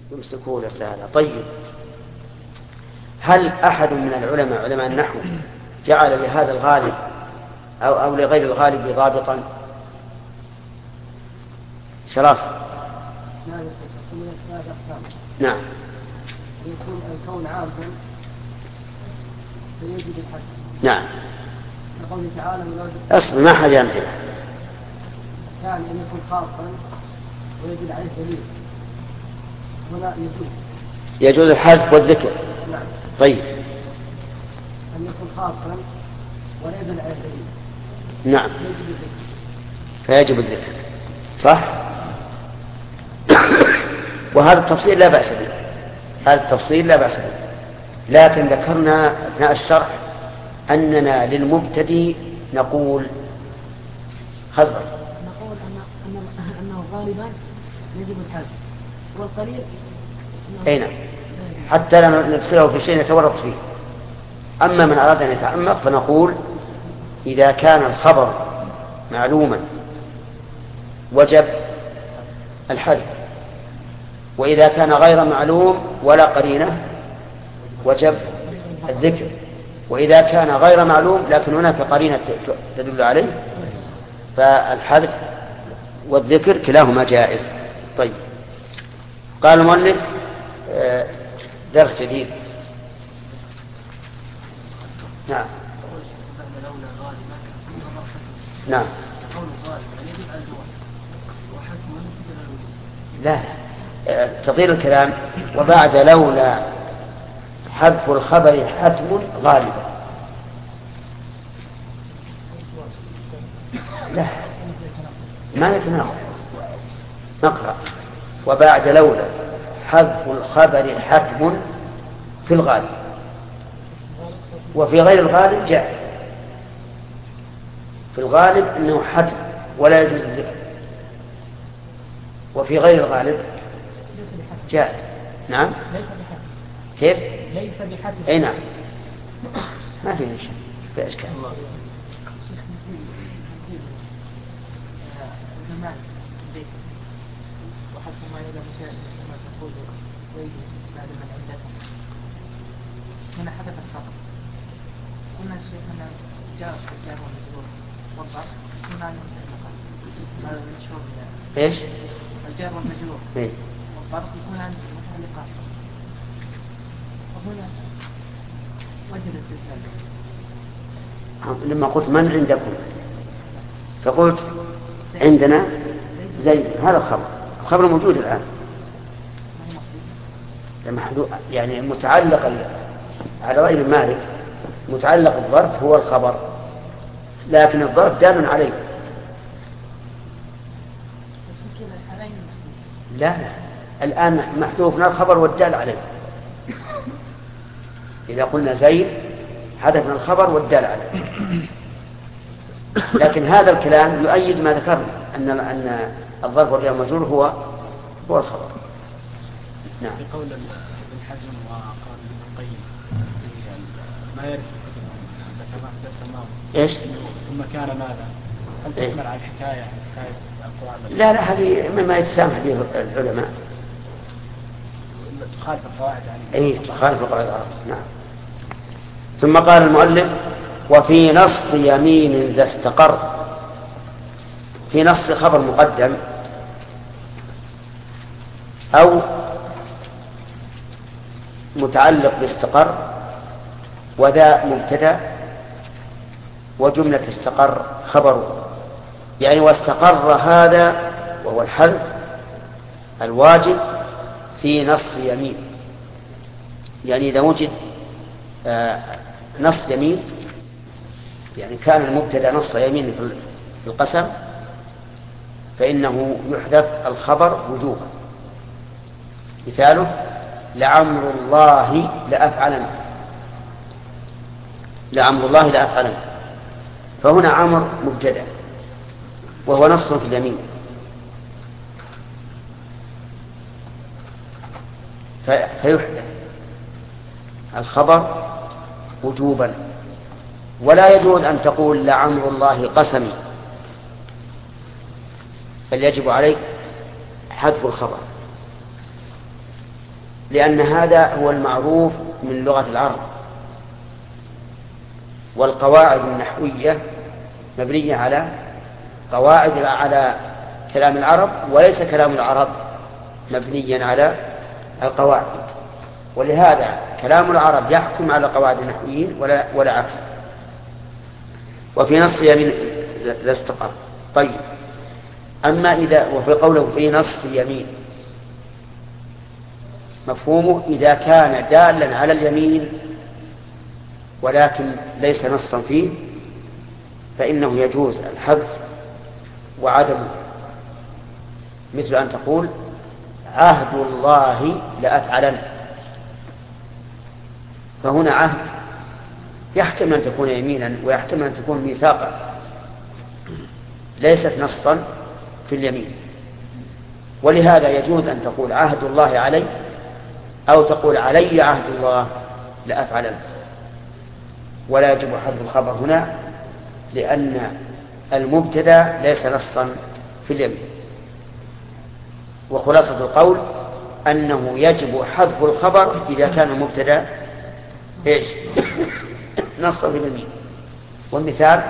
يمسكون سهلا. طيب، هل أحد من العلماء علماء النحو جعل لهذا الغالب أو لغير الغالب ضابطا؟ شرف. نعم. يكون الكون عاما فيجب الحد. نعم. قوله تعالى أصل ما حاجة أمثلة. يعني أن يكون خاصا ويجب عليه دليل. هنا يجوز الحذف والذكر. نعم. طيب. أن يكون خاصا ويجب عليه دليل. نعم. فيجب الذكر. صح. وهذا التفصيل لا بأس به. هذا التفصيل لا بأس به. لكن ذكرنا أثناء الشرح أننا للمبتدئ نقول خزر. نقول أنه غالبا يجب الحذف والقليل. أي نعم. حتى لا ندخله في شيء يتورط فيه. أما من أراد أن يتعمق فنقول إذا كان الخبر معلوما وجب الحذف، وإذا كان غير معلوم ولا قرينة وجب الذكر، وإذا كان غير معلوم لكن هناك قرينة تدل عليه فالحذف والذكر كلاهما جائز. طيب، قال المؤلف درس جديد. نعم. نعم. لا، تطير الكلام. وبعد لولا حذف الخبر حتم غالبا. لا، ما يتناقض. نقرأ: وبعد لولا حذف الخبر حتم في الغالب، وفي غير الغالب جائز. في الغالب انه حتم ولا يجوز الذكر، وفي غير الغالب جائز. نعم. كيف؟ ليس بحتم. اي نعم، ما في شيء، في اشكال. وحتى ما يدام شيء كما تقول ويجب بعد من عندكم هنا حدث الخطأ. قلنا الشيخ أن جاء الجار والمجرور والظرف يكون عن المتعلقات. هذا المشهور ايش؟ الجار والمجرور والظرف يكون عن المتعلقات. وهنا وجد الاستدلال. لما قلت من عندكم فقلت عندنا زيد، هذا الخبر موجود الآن، يعني متعلق على رأي ابن مالك متعلق الظرف هو الخبر، لكن الظرف دال عليه. لا، الآن محذوفنا الخبر والدال عليه. إذا قلنا زيد حذفنا الخبر والدال عليه. لكن هذا الكلام يؤيد ما ذكرنا أن الظرف والجار والمجرور هو الخبر. نعم. في قول ابن حزم وقال ابن القيم ما يعرف الكتب كما درس الماضي. ايش؟ ثم كان ماذا؟ هل تحمل على الحكاية القواعد؟ لا، هذه مما يتسامح به العلماء. تخالف القواعد يعني. اي تخالف القواعد العرب. نعم. ثم قال المؤلف: وفي نص يمين ذا استقر. في نص خبر مقدم أو متعلق باستقر، وذا مبتدأ وجملة استقر خبره، يعني واستقر هذا وهو الحذف الواجب في نص يمين. يعني إذا وجد نص يمين، يعني كان المبتدأ نص يمين في القسم، فإنه يحذف الخبر وجوبا. مثاله: لعمر الله لأفعلن. لعمر الله لأفعلن، فهنا عمر مبتدأ وهو نص في اليمين، فيحذف الخبر وجوبا. ولا يجوز أن تقول لعمر الله قسمي، بل يجب عليك حذف الخبر. لأن هذا هو المعروف من لغة العرب، والقواعد النحوية مبنية على قواعد على كلام العرب، وليس كلام العرب مبنيا على القواعد، ولهذا كلام العرب يحكم على قواعد النحويين ولا عكس. وفي نص يمين لا استقر. طيب، أما إذا وفي قوله في نص يمين مفهومه إذا كان دالا على اليمين ولكن ليس نصا فيه فإنه يجوز الحذف وعدمه، مثل أن تقول عهد الله لأفعلن، فهنا عهد يحتمل أن تكون يمينا ويحتمل أن تكون ميثاقا، ليست نصا في اليمين، ولهذا يجوز أن تقول عهد الله علي أو تقول علي عهد الله لأفعلن، ولا يجب حذف الخبر هنا لأن المبتدأ ليس نصا في اليمين. وخلاصة القول أنه يجب حذف الخبر إذا كان المبتدأ إيش؟ نصا في اليمين. والمثال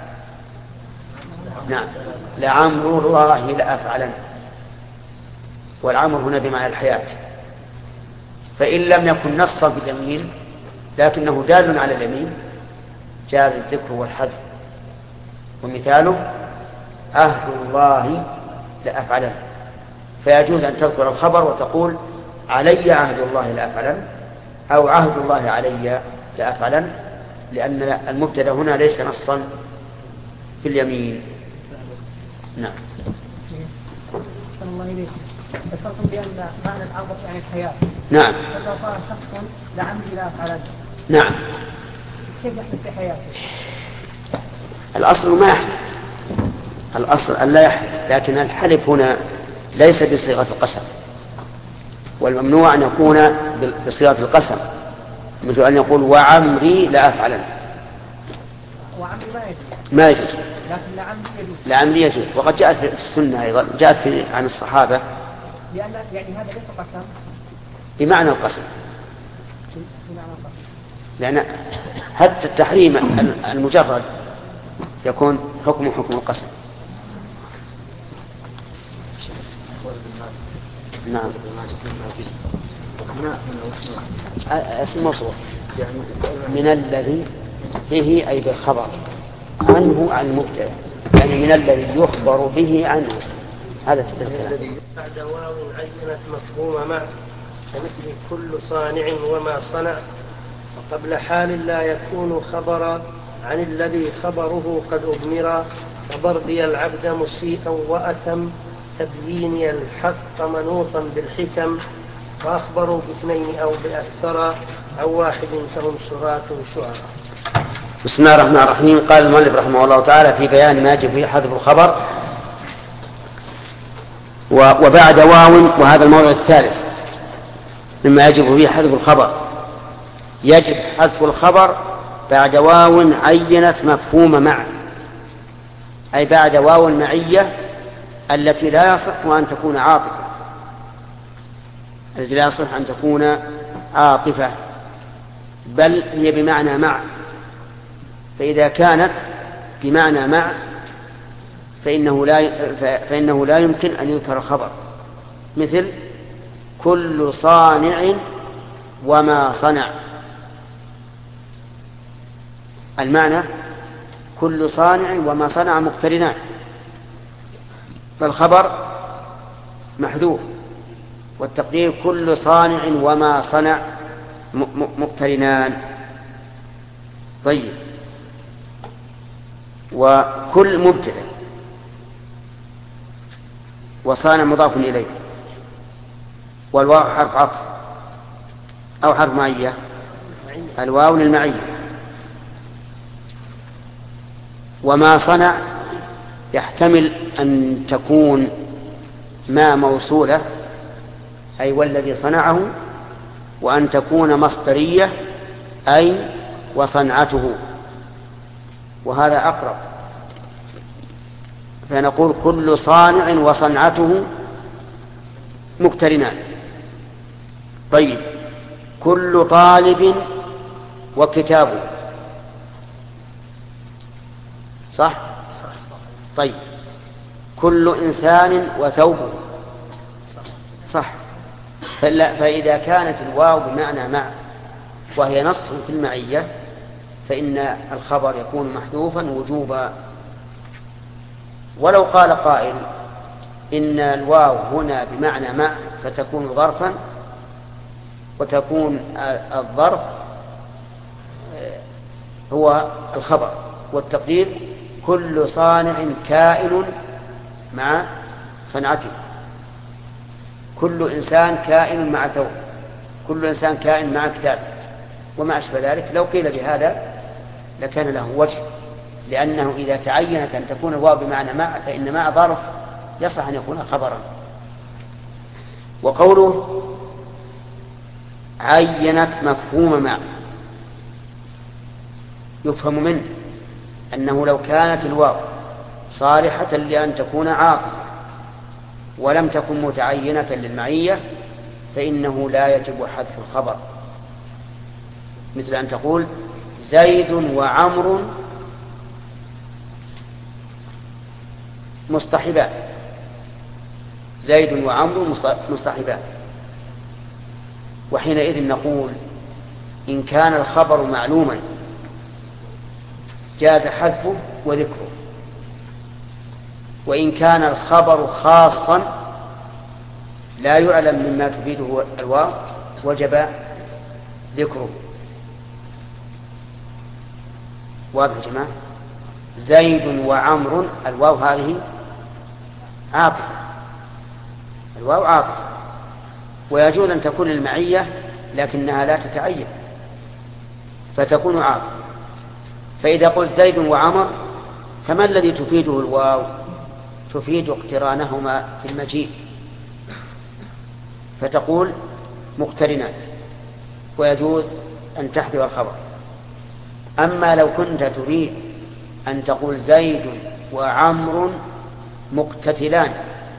نعم لعمر الله لأفعلن، والعمر هنا بمعنى الحياة، فإن لم يكن نصا في اليمين لكنه دال على اليمين جاز الذكر والحذف. ومثاله عهد الله لأفعلن، فيجوز أن تذكر الخبر وتقول علي عهد الله لأفعلن أو عهد الله علي لأفعلن، لأن المبتدأ هنا ليس نصا في اليمين. نعم. صلى الله عليه ذكرتم بأن معنى العرض يعني الحياة. نعم. فإذا قال شخص لعمري لا أفعلن. نعم. كيف يحدث في حياته؟ الأصل ما يحلف، الأصل أن لا يحلف، لكن الحلف هنا ليس بصيغة القسم، والممنوع أن يكون بصيغة القسم، مثل أن يقول وعمري لا أفعلن. وعمري ما يجوز، لكن لعمري يجوز. لعمري يجوز، وقد جاءت في السنة أيضا، جاءت عن الصحابة لأن يعني هذا ليس قسم بمعنى القسم، بمعنى القسم، لأن حتى التحريم المجرد يكون حكم القسم. نعم. اسم موصول من الذي به أي بالخبر عنه عن المبتدأ، يعني من الذي يخبر به عنه، هذا الذي بعد واو عينت مفهوم مع كمثل كل صانع وما صنع، وقبل حال لا يكون خبرا عن الذي خبره قد أضمر، وبرضي العبد مسيئا وأتم تبييني الحق منوطا بالحكم، وأخبروا باثنين أو بأكثر أو واحد فهم شراة شعراء. بسم الله الرحمن الرحيم. قال المؤلف رحمه الله تعالى في بيان ما يجب فيه حذف الخبر وبعد واو، وهذا الموضع الثالث مما يجب فيه حذف الخبر. يجب حذف الخبر بعد واو عينت مفهوم مع، أي بعد واو المعية التي لا يصح أن تكون عاطفة، التي لا يصح أن تكون عاطفة، بل هي بمعنى مع. فإذا كانت بمعنى مع فإنه لا يمكن أن يذكر الخبر، مثل كل صانع وما صنع. المعنى كل صانع وما صنع مقترنان، فالخبر محذوف، والتقدير كل صانع وما صنع مقترنان. طيب، وكل مبتدأ وصانع مضاف إليه، والواو حرف عطف أو حرف معية، الواو للمعية. وما صنع يحتمل أن تكون ما موصولة أي والذي صنعه، وأن تكون مصدرية أي وصنعته، وهذا أقرب، فنقول كل صانع وصنعته مقترنان. طيب، كل طالب وكتابه، صح؟ طيب، كل إنسان وثوبه، صح. فإذا كانت الواو بمعنى مع وهي نص في المعية فإن الخبر يكون محذوفا وجوبا. ولو قال قائل إن الواو هنا بمعنى مع فتكون ظرفا، وتكون الظرف هو الخبر، والتقدير كل صانع كائن مع صنعته، كل إنسان كائن مع ثوب، كل إنسان كائن مع كتاب وما أشبه ذلك. لو قيل بهذا لكان له وجه، لأنه إذا تعينت أن تكون الواو بمعنى مع فإن مع ظرف يصح أن يكون خبرا. وقوله عينت مفهوم مع يفهم منه أنه لو كانت الواو صالحة لأن تكون عاطفة ولم تكن متعينة للمعية فإنه لا يجب حذف الخبر، مثل أن تقول زيد وعمر مصطحبان، زيد وعمر مصطحبان. وحينئذ نقول إن كان الخبر معلوما جاز حذفه وذكره، وإن كان الخبر خاصا لا يعلم مما تفيده الواو وجب ذكره. واضح يا جماعة؟ زيد وعمر، الواو هذه عاطفة، الواو عاطفة، ويجوز أن تكون المعية لكنها لا تتعين فتكون عاطفة. فإذا قلت زيد وعمر فما الذي تفيده الواو؟ تفيد اقترانهما في المجيء، فتقول مقترنان، ويجوز أن تحذف الخبر. أما لو كنت تريد أن تقول زيد وعمر مقتتلان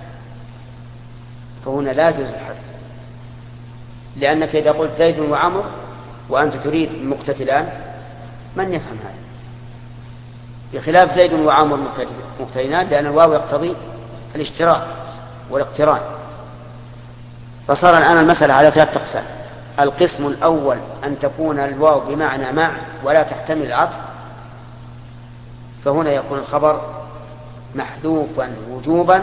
فهنا لا يجوز الحذف، لأنك إذا قلت زيد وعمر وأنت تريد مقتتلان من يفهم هذا؟ بخلاف زيد وعمر مقترنان، لأن الواو يقتضي الاشتراك والاقتران. فصار الآن المسألة على 3 أقسام. القسم الأول أن تكون الواو بمعنى مع ولا تحتمل العطف، فهنا يكون الخبر محذوفا وجوبا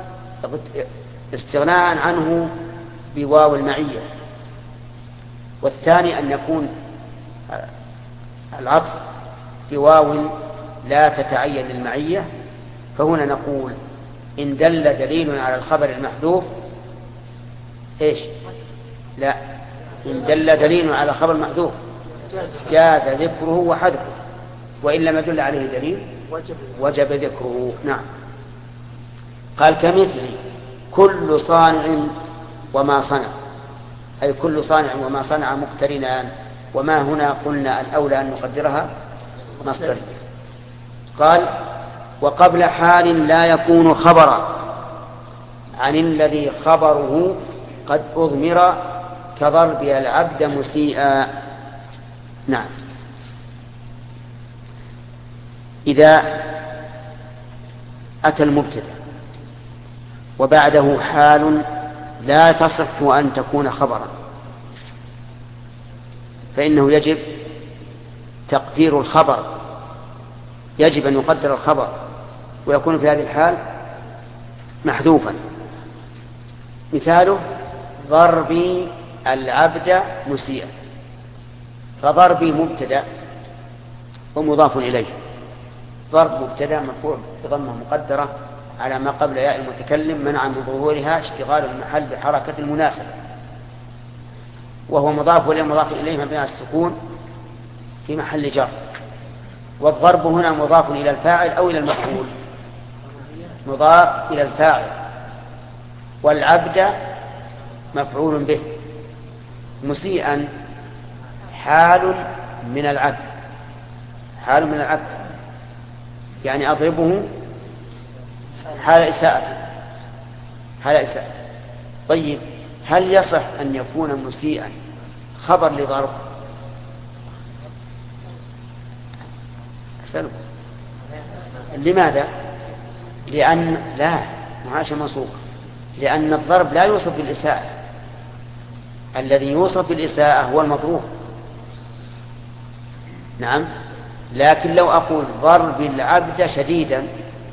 استغناء عنه بواو المعية. والثاني أن يكون العطف بواو لا تتعين للمعية، فهنا نقول إن دل دليل على الخبر المحذوف إيش؟ لا، إن دل دليل على خبر محذوف جاز ذكره وحذفه، وإن لم يدل عليه دليل وجب ذكره. نعم. قال كمثل كل صانع وما صنع، أي كل صانع وما صنع مقترنان، وما هنا قلنا الأولى أن نقدرها مصدر. قال وقبل حال لا يكون خبرا عن الذي خبره قد أضمر كضرب العبد مسيئا. نعم. إذا أتى المبتدأ وبعده حال لا تصح أن تكون خبرا فإنه يجب تقدير الخبر، يجب أن يقدر الخبر ويكون في هذه الحال محذوفا. مثاله ضربي العبد مسيئا، فضربي مبتدأ ومضاف إليه، ضرب مبتدأ مرفوع بضمة مقدرة على ما قبل ياء المتكلم منع من ظهورها اشتغال المحل بحركة المناسبة، وهو مضاف إليه مبني على السكون في محل جر. والضرب هنا مضاف إلى الفاعل أو إلى المفعول، مضاف إلى الفاعل، والعبد مفعول به، مسيئا حال من العبد، حال من العبد يعني أضربه حال إساءة، حال إساءة. طيب هل يصح أن يكون مسيئا خبر لضرب؟ أسألكم لماذا؟ لأن لا معاش منصوب، لأن الضرب لا يوصف بالإساءة، الذي يوصف بالإساءة هو المضروب. نعم، لكن لو أقول ضرب العبد شديدا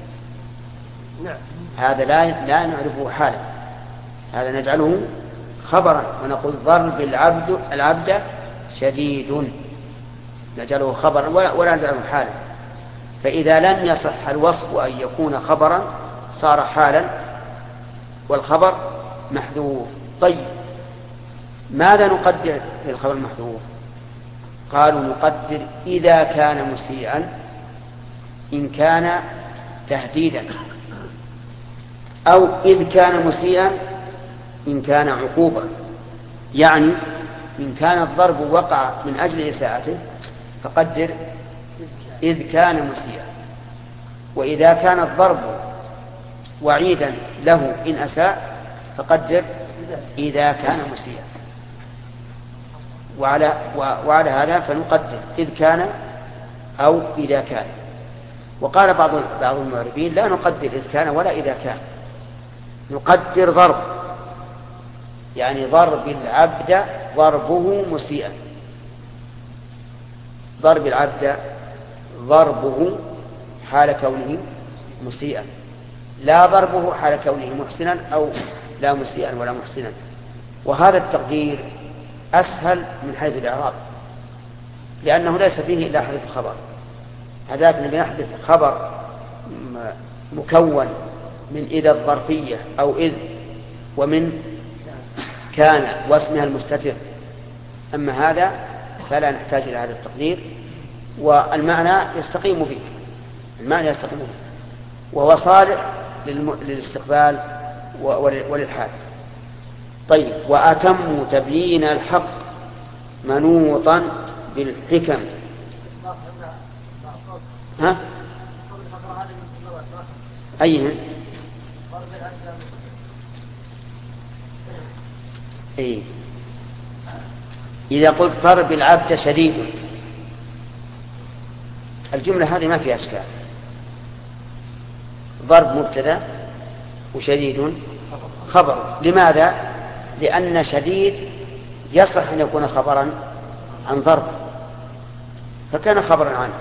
هذا لا نعرفه حالا، هذا نجعله خبرا ونقول ضرب العبد شديد، نجعله خبرا ولا نجعله حالا. فإذا لم يصح الوصف أن يكون خبرا صار حالا والخبر محذوف. طيب ماذا نقدر في الخبر المحذوف؟ قالوا نقدر إذا كان مسيئا إن كان تهديدا، أو إذ كان مسيئا إن كان عقوبة. يعني إن كان الضرب وقع من أجل إساءته فقدر إذ كان مسيئا، وإذا كان الضرب وعيدا له إن أساء فقدر إذا كان مسيئا. وعلى هذا فنقدر إذ كان أو إذا كان. وقال بعض المعربين لا نقدر إذ كان ولا إذا كان، نقدر ضرب، يعني ضرب العبد ضربه مسيئا، ضرب العبد ضربه حال كونه مسيئا، لا ضربه حال كونه محسنا أو لا مسيئا ولا محسنا. وهذا التقدير أسهل من حيث الإعراب، لأنه ليس فيه إلا حذف الخبر. هذاك الذي نحذف خبر مكون من إذا الظرفية أو إذ ومن كان واسمها المستتر. أما هذا فلا نحتاج إلى هذا التقدير، والمعنى يستقيم به، المعنى يستقيم به، وهو صالح للاستقبال وللحال. طيب وأتموا تبيين الحق منوطا بالحكم. ها؟ أيهن؟ إيه؟ إذا قلت ضرب العبد شديد، الجملة هذه ما فيها أشكال. ضرب مبتدأ وشديد خبر. لماذا؟ لأن شديد يصح أن يكون خبرا عن ضرب، فكان خبرا عنه.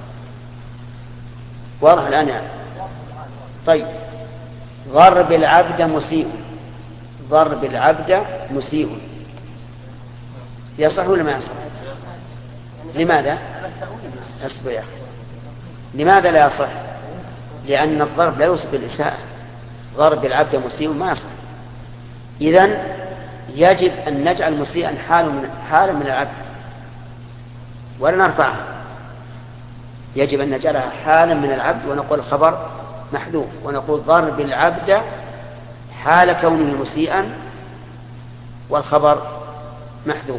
واضح الآن يعني؟ طيب ضرب العبد مسيء، ضرب العبد مسيء يصح ولا ما يصح؟ لماذا؟ اصبر يا أخي، لماذا لا يصح؟ لأن الضرب لا يوصف بالإساءة، ضرب العبد مسيء ما يصح. إذن يجب أن نجعل مسيئا حالا من العبد ولا نرفعها، يجب أن نجعلها حالا من العبد ونقول خبر محذوف، ونقول ضرب العبد حال كونه مسيئا والخبر محذوف.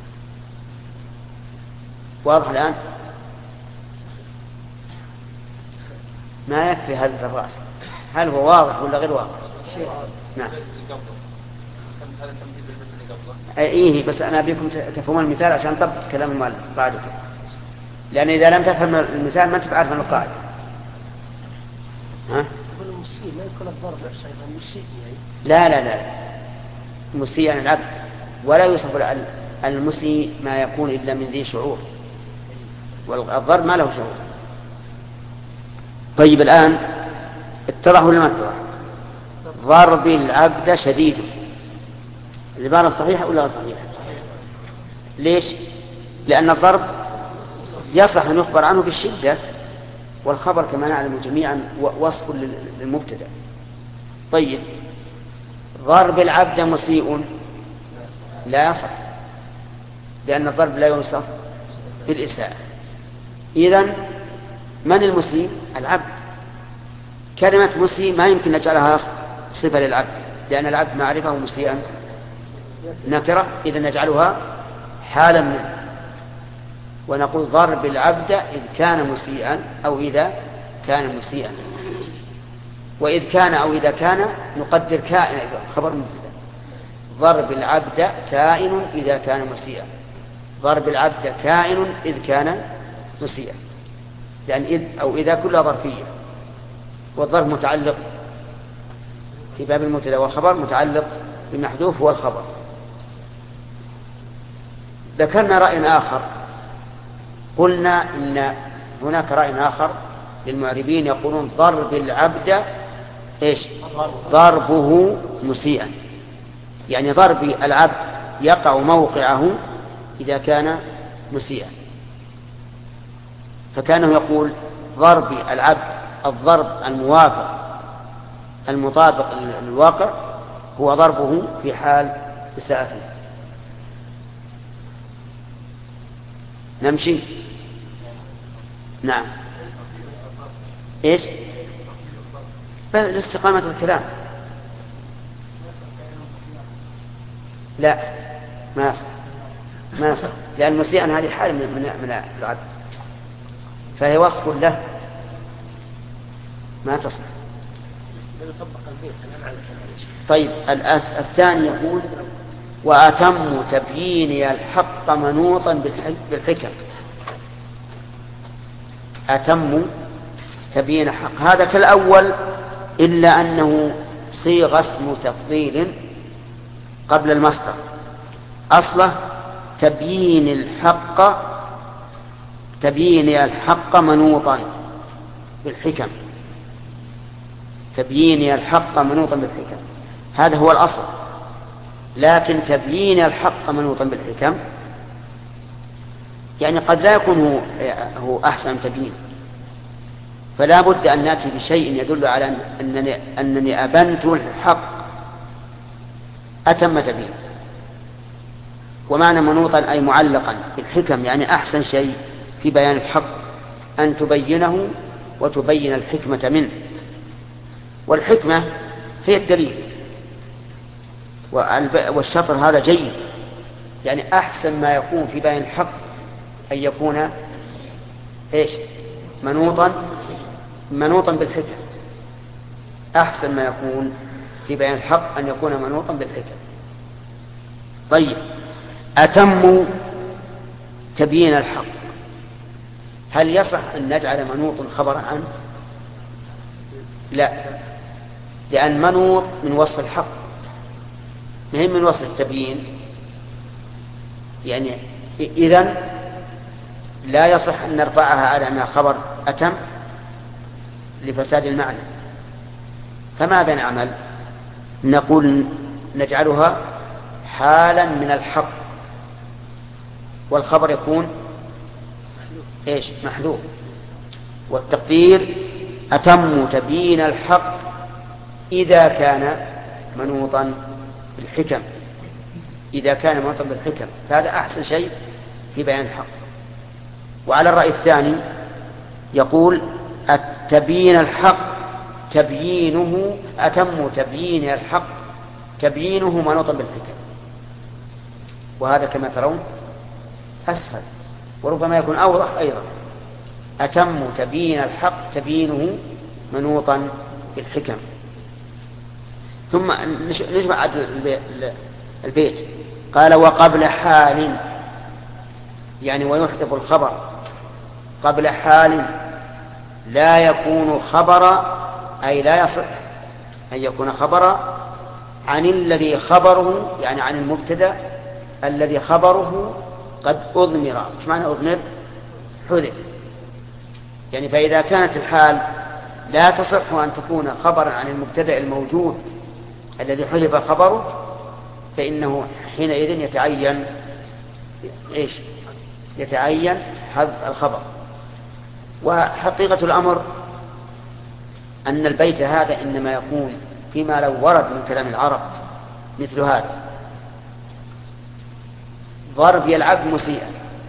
واضح الآن؟ ما يكفي هذا الرأس، هل هو واضح ولا غير واضح؟ نعم. إيه بس أنا أبيكم تفهمون المثال عشان طبق كلام المؤلف بعدك، لأن إذا لم تفهم المثال ما تبعرف عن القاعدة. ها؟ المسيء ما يكون الضرب نفسه المسيء يعني. لا مسيء عن العبد، ولا يوصف المسيء ما يكون إلا من ذي شعور، والضرب ما له شعور. طيب الآن اتضح ولا ما اتضح؟ ضرب العبد شديد، العبارة صحيحة ولا غير صحيحة؟ ليش؟ لأن الضرب يصح أن يخبر عنه بالشدة، والخبر كما نعلم جميعا وصف للمبتدأ. طيب ضرب العبد مسيء لا يصح، لأن الضرب لا يوصف بالإساءة. إذن من المسيء؟ العبد. كلمة مسيء ما يمكن نجعلها صفة للعبد، لأن العبد معرفة ومسيئا نكرة، إذا نجعلها حالا منه ونقول ضرب العبد إذ كان مسيئا أو إذا كان مسيئا. وإذ كان أو إذا كان نقدر كائن خبر مبتدأ. ضرب العبد كائن إذا كان مسيئا. ضرب العبد كائن إذ كان مسيئا، يعني إذ أو إذا كلها ظرفية، والظرف متعلق في باب المبتدأ، والخبر متعلق بالمحذوف هو الخبر. ذكرنا رأي آخر، قلنا إن هناك رأي آخر للمعربين يقولون ضرب العبد إيش؟ ضربه مسيئا، يعني ضرب العبد يقع موقعه إذا كان مسيئا، فكانه يقول ضرب العبد الضرب الموافق المطابق للواقع هو ضربه في حال إساءته. نمشي. نعم. إيش؟ بل استقامة الكلام. لا، ما يصح، لأن مسيئا هذه حال من العبد، فهي وصف له ما تصح. طيب الثاني يقول وأتم تبيين الحق منوطا بالحكم. أتم تبيين الحق هذا كالأول، إلا أنه صيغ اسم تفضيل قبل المصدر، أصله تبيين الحق منوطا بالحكم. تبيين الحق منوطا بالحكم هذا هو الأصل، لكن تبيين الحق منوطا بالحكم يعني قد لا يكون هو أحسن تبيين، فلا بد أن نأتي بشيء يدل على أنني أبنت الحق أتم تبيين. ومعنى منوطا أي معلقا بالحكم، يعني أحسن شيء في بيان الحق أن تبينه وتبين الحكمة منه، والحكمة هي الدليل، والشطر هذا جيد، يعني أحسن ما يكون في بيان الحق أن يكون إيش؟ منوطا بالحكم. أحسن ما يكون في بيان الحق أن يكون منوطا بالحكم. طيب، أتم تبيين الحق، هل يصح أن نجعل منوط خبرا عنه؟ لا، لأن منوط من وصف الحق مهم من وصف التبيين، يعني إذن لا يصح أن نرفعها على أنها خبر أتم لفساد المعنى. فماذا نعمل؟ نقول نجعلها حالا من الحق، والخبر يكون إيش؟ محذوف، والتقدير أتم تبيين الحق إذا كان منوطا بالحكم. إذا كان منوطا بالحكم فهذا أحسن شيء في بيان الحق. وعلى الرأي الثاني يقول التبيين الحق تبيينه أتم تبيين الحق تبيينه منوطا بالحكم، وهذا كما ترون أسهل وربما يكون أوضح أيضا. أتم تبيين الحق تبيينه منوطا بالحكم. ثم نجمع البيت، قال وقبل حال، يعني ويحذف الخبر قبل حال لا يكون خبرا، أي لا يصح أن يكون خبرا عن الذي خبره، يعني عن المبتدأ الذي خبره قد أضمر. ايش معنى أضمر؟ حذف. يعني فإذا كانت الحال لا تصح أن تكون خبرا عن المبتدأ الموجود الذي حذف خبره، فإنه حينئذ يتعين حذف الخبر. وحقيقة الأمر أن البيت هذا إنما يكون فيما لو ورد من كلام العرب مثل هذا: ضرب العبد مسيئا،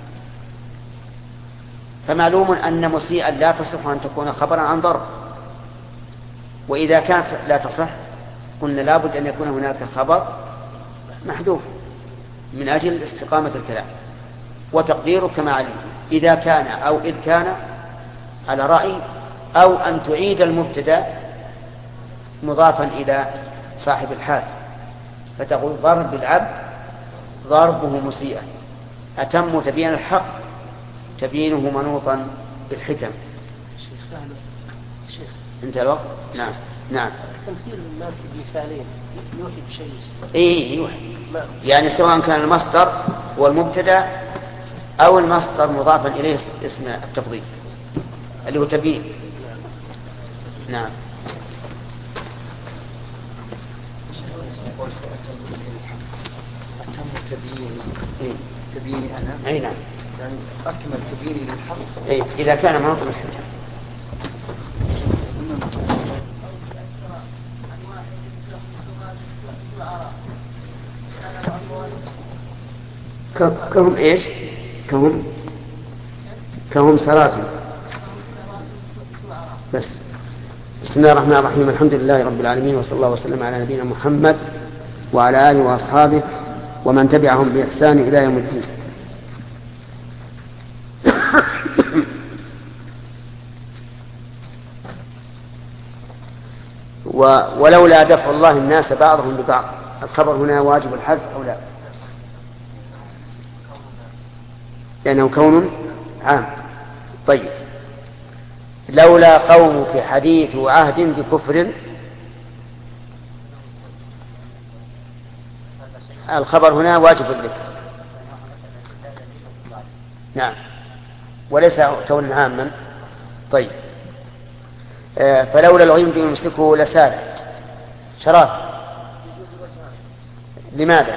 فمعلوم أن مسيئا لا تصح أن تكون خبرا عن ضرب، وإذا كانت لا تصح قلنا لابد أن يكون هناك خبر محذوف من أجل استقامة الكلام، وتقديره كما علمت إذا كان أو إذ كان على رأي، أو أن تعيد المبتدأ مضافا إلى صاحب الحال فتقول ضرب العبد ضربه مسيئا، أتم تبيين الحق تبيينه منوطا بالحكم. شيخ انت الوقت؟ نعم نعم. تمثيل الناس بمثالين يوحي بشيء. ايه يوحي، يعني سواء كان المصدر هو المبتدا او المصدر مضافا اليه اسم التفضيل اللي هو تبيين. نعم. أتم تبييني أنا. أي نعم. يعني أكمل تبييني للحق. أي إذا كان مناط الحجة. كهم إيش؟ كهم صلاة. بس. بسم الله الرحمن الرحيم، الحمد لله رب العالمين، وصلى الله وسلم على نبينا محمد وعلى آله وأصحابه ومن تبعهم بإحسان إلى يوم الدين. ولولا دفع الله الناس بعضهم ببعض، الخبر هنا واجب الحذف أو لا؟ لأنه كون عام. طيب، لولا قومك حديث عهد بكفر، الخبر هنا واجب الذكر. نعم، وليس كون عاما. طيب، فلولا الغيم يمسكه لسال شراب. لماذا؟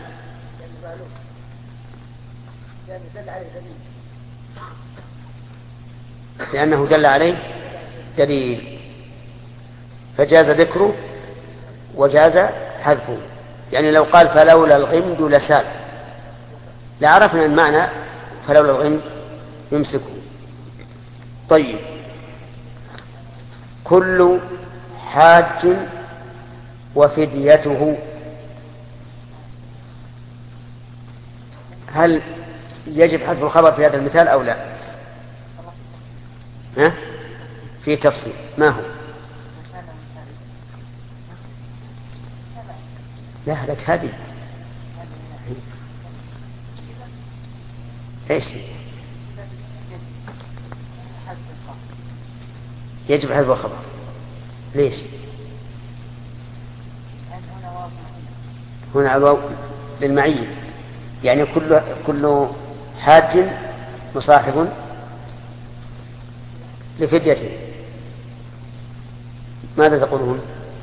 لأنه دل عليه دليل، فجاز ذكره وجاز حذفه. يعني لو قال فلولا الغمد لسال لعرفنا المعنى فلولا الغمد يمسكه. طيب، كل حاج وفديته، هل يجب حذف الخبر في هذا المثال أو لا؟ في تفصيل. ما هو؟ لا، لك هذه ايش؟ يجب حذف الخبر. ليش؟ هنا الواو للمعية، يعني كل حاج مصاحب لفديته. ماذا تقولون؟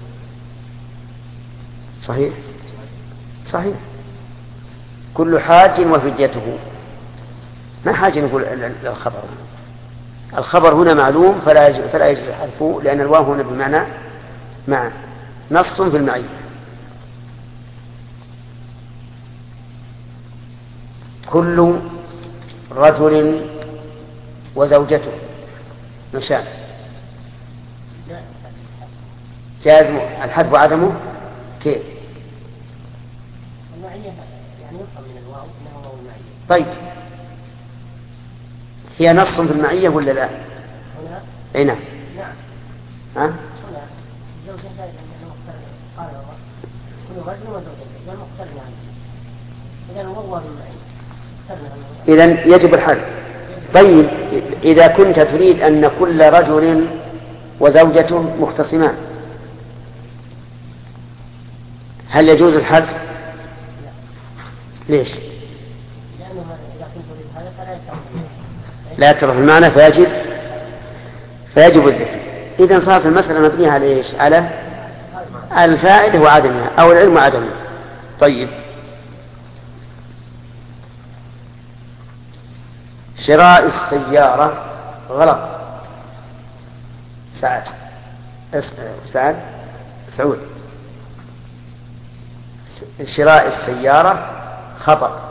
صحيح صحيح، كل حاج وفديته، ما حاجة نقول الخبر. الخبر هنا معلوم فلا يجب حذفه، لأن الواو هنا بمعنى مع نص في المعية. كل رجل وزوجته نشان، جاز الحذف وعدمه كيف؟ المعية يعني يفهم من الواو انه هو المعية. طيب، هي نص في المعية ولا لا؟ هنا؟ اي نعم. نعم. ها؟ هنا زوجة زائد انه مقترن، قال الله كل رجل وزوجته، يعني مقترن عنه. اذا هو المعية. إذن يجب الحذف. طيب، إذا كنت تريد أن كل رجل وزوجته مختصمان، هل يجوز الحذف؟ ليش؟ لأنه إذا كنت تريد هذا فلا يتعلم، لا يتضح المعنى فيجب الذكر. إذن صارت المسألة مبنية على إيش؟ على الفائدة وعدمها أو العلم وعدمها. طيب، شراء السيارة غلط. سعود، شراء السيارة خطأ.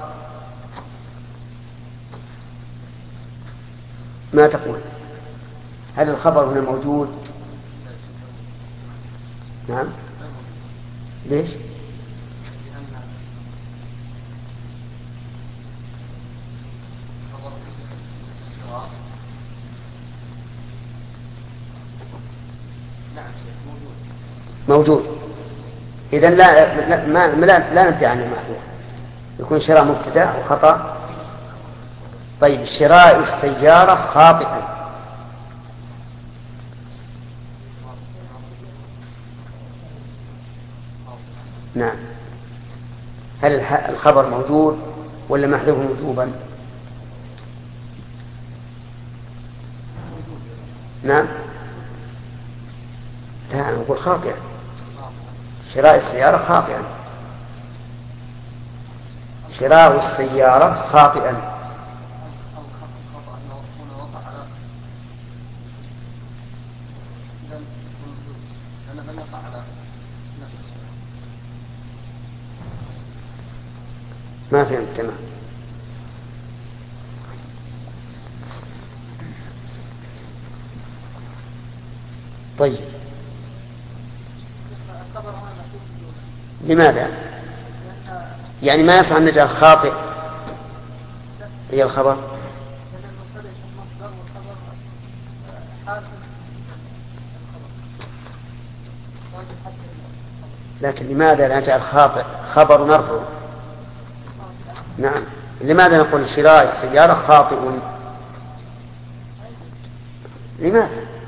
ما تقول؟ هل الخبر هنا موجود؟ نعم. ليش؟ موجود. إذن لا ننتهي عن المحذوف، يكون شراء مبتدأ وخطأ. طيب شراء السيارة خاطئا، نعم، هل الخبر موجود ولا محذوف وجوبا؟ نعم، لا أنا أقول خاطئا، شراء السيارة خاطئا، شراء السيارة خاطئا. ما فهمت تمام. طيب لماذا؟ يعني ما يصح أن نجعل خاطئ هي الخبر؟ لكن لماذا نجعل خاطئ خبر نرفعه؟ نعم، لماذا نقول شراء السيارة خاطئ؟ لماذا؟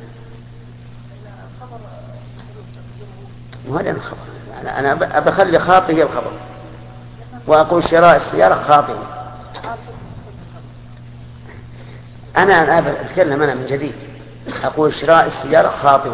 وهذا الخبر، أنا أبخلي خاطئ هي الخبر وأقول شراء السيارة خاطئ. أنا أتكلم أنا من جديد، أقول شراء السيارة خاطئ.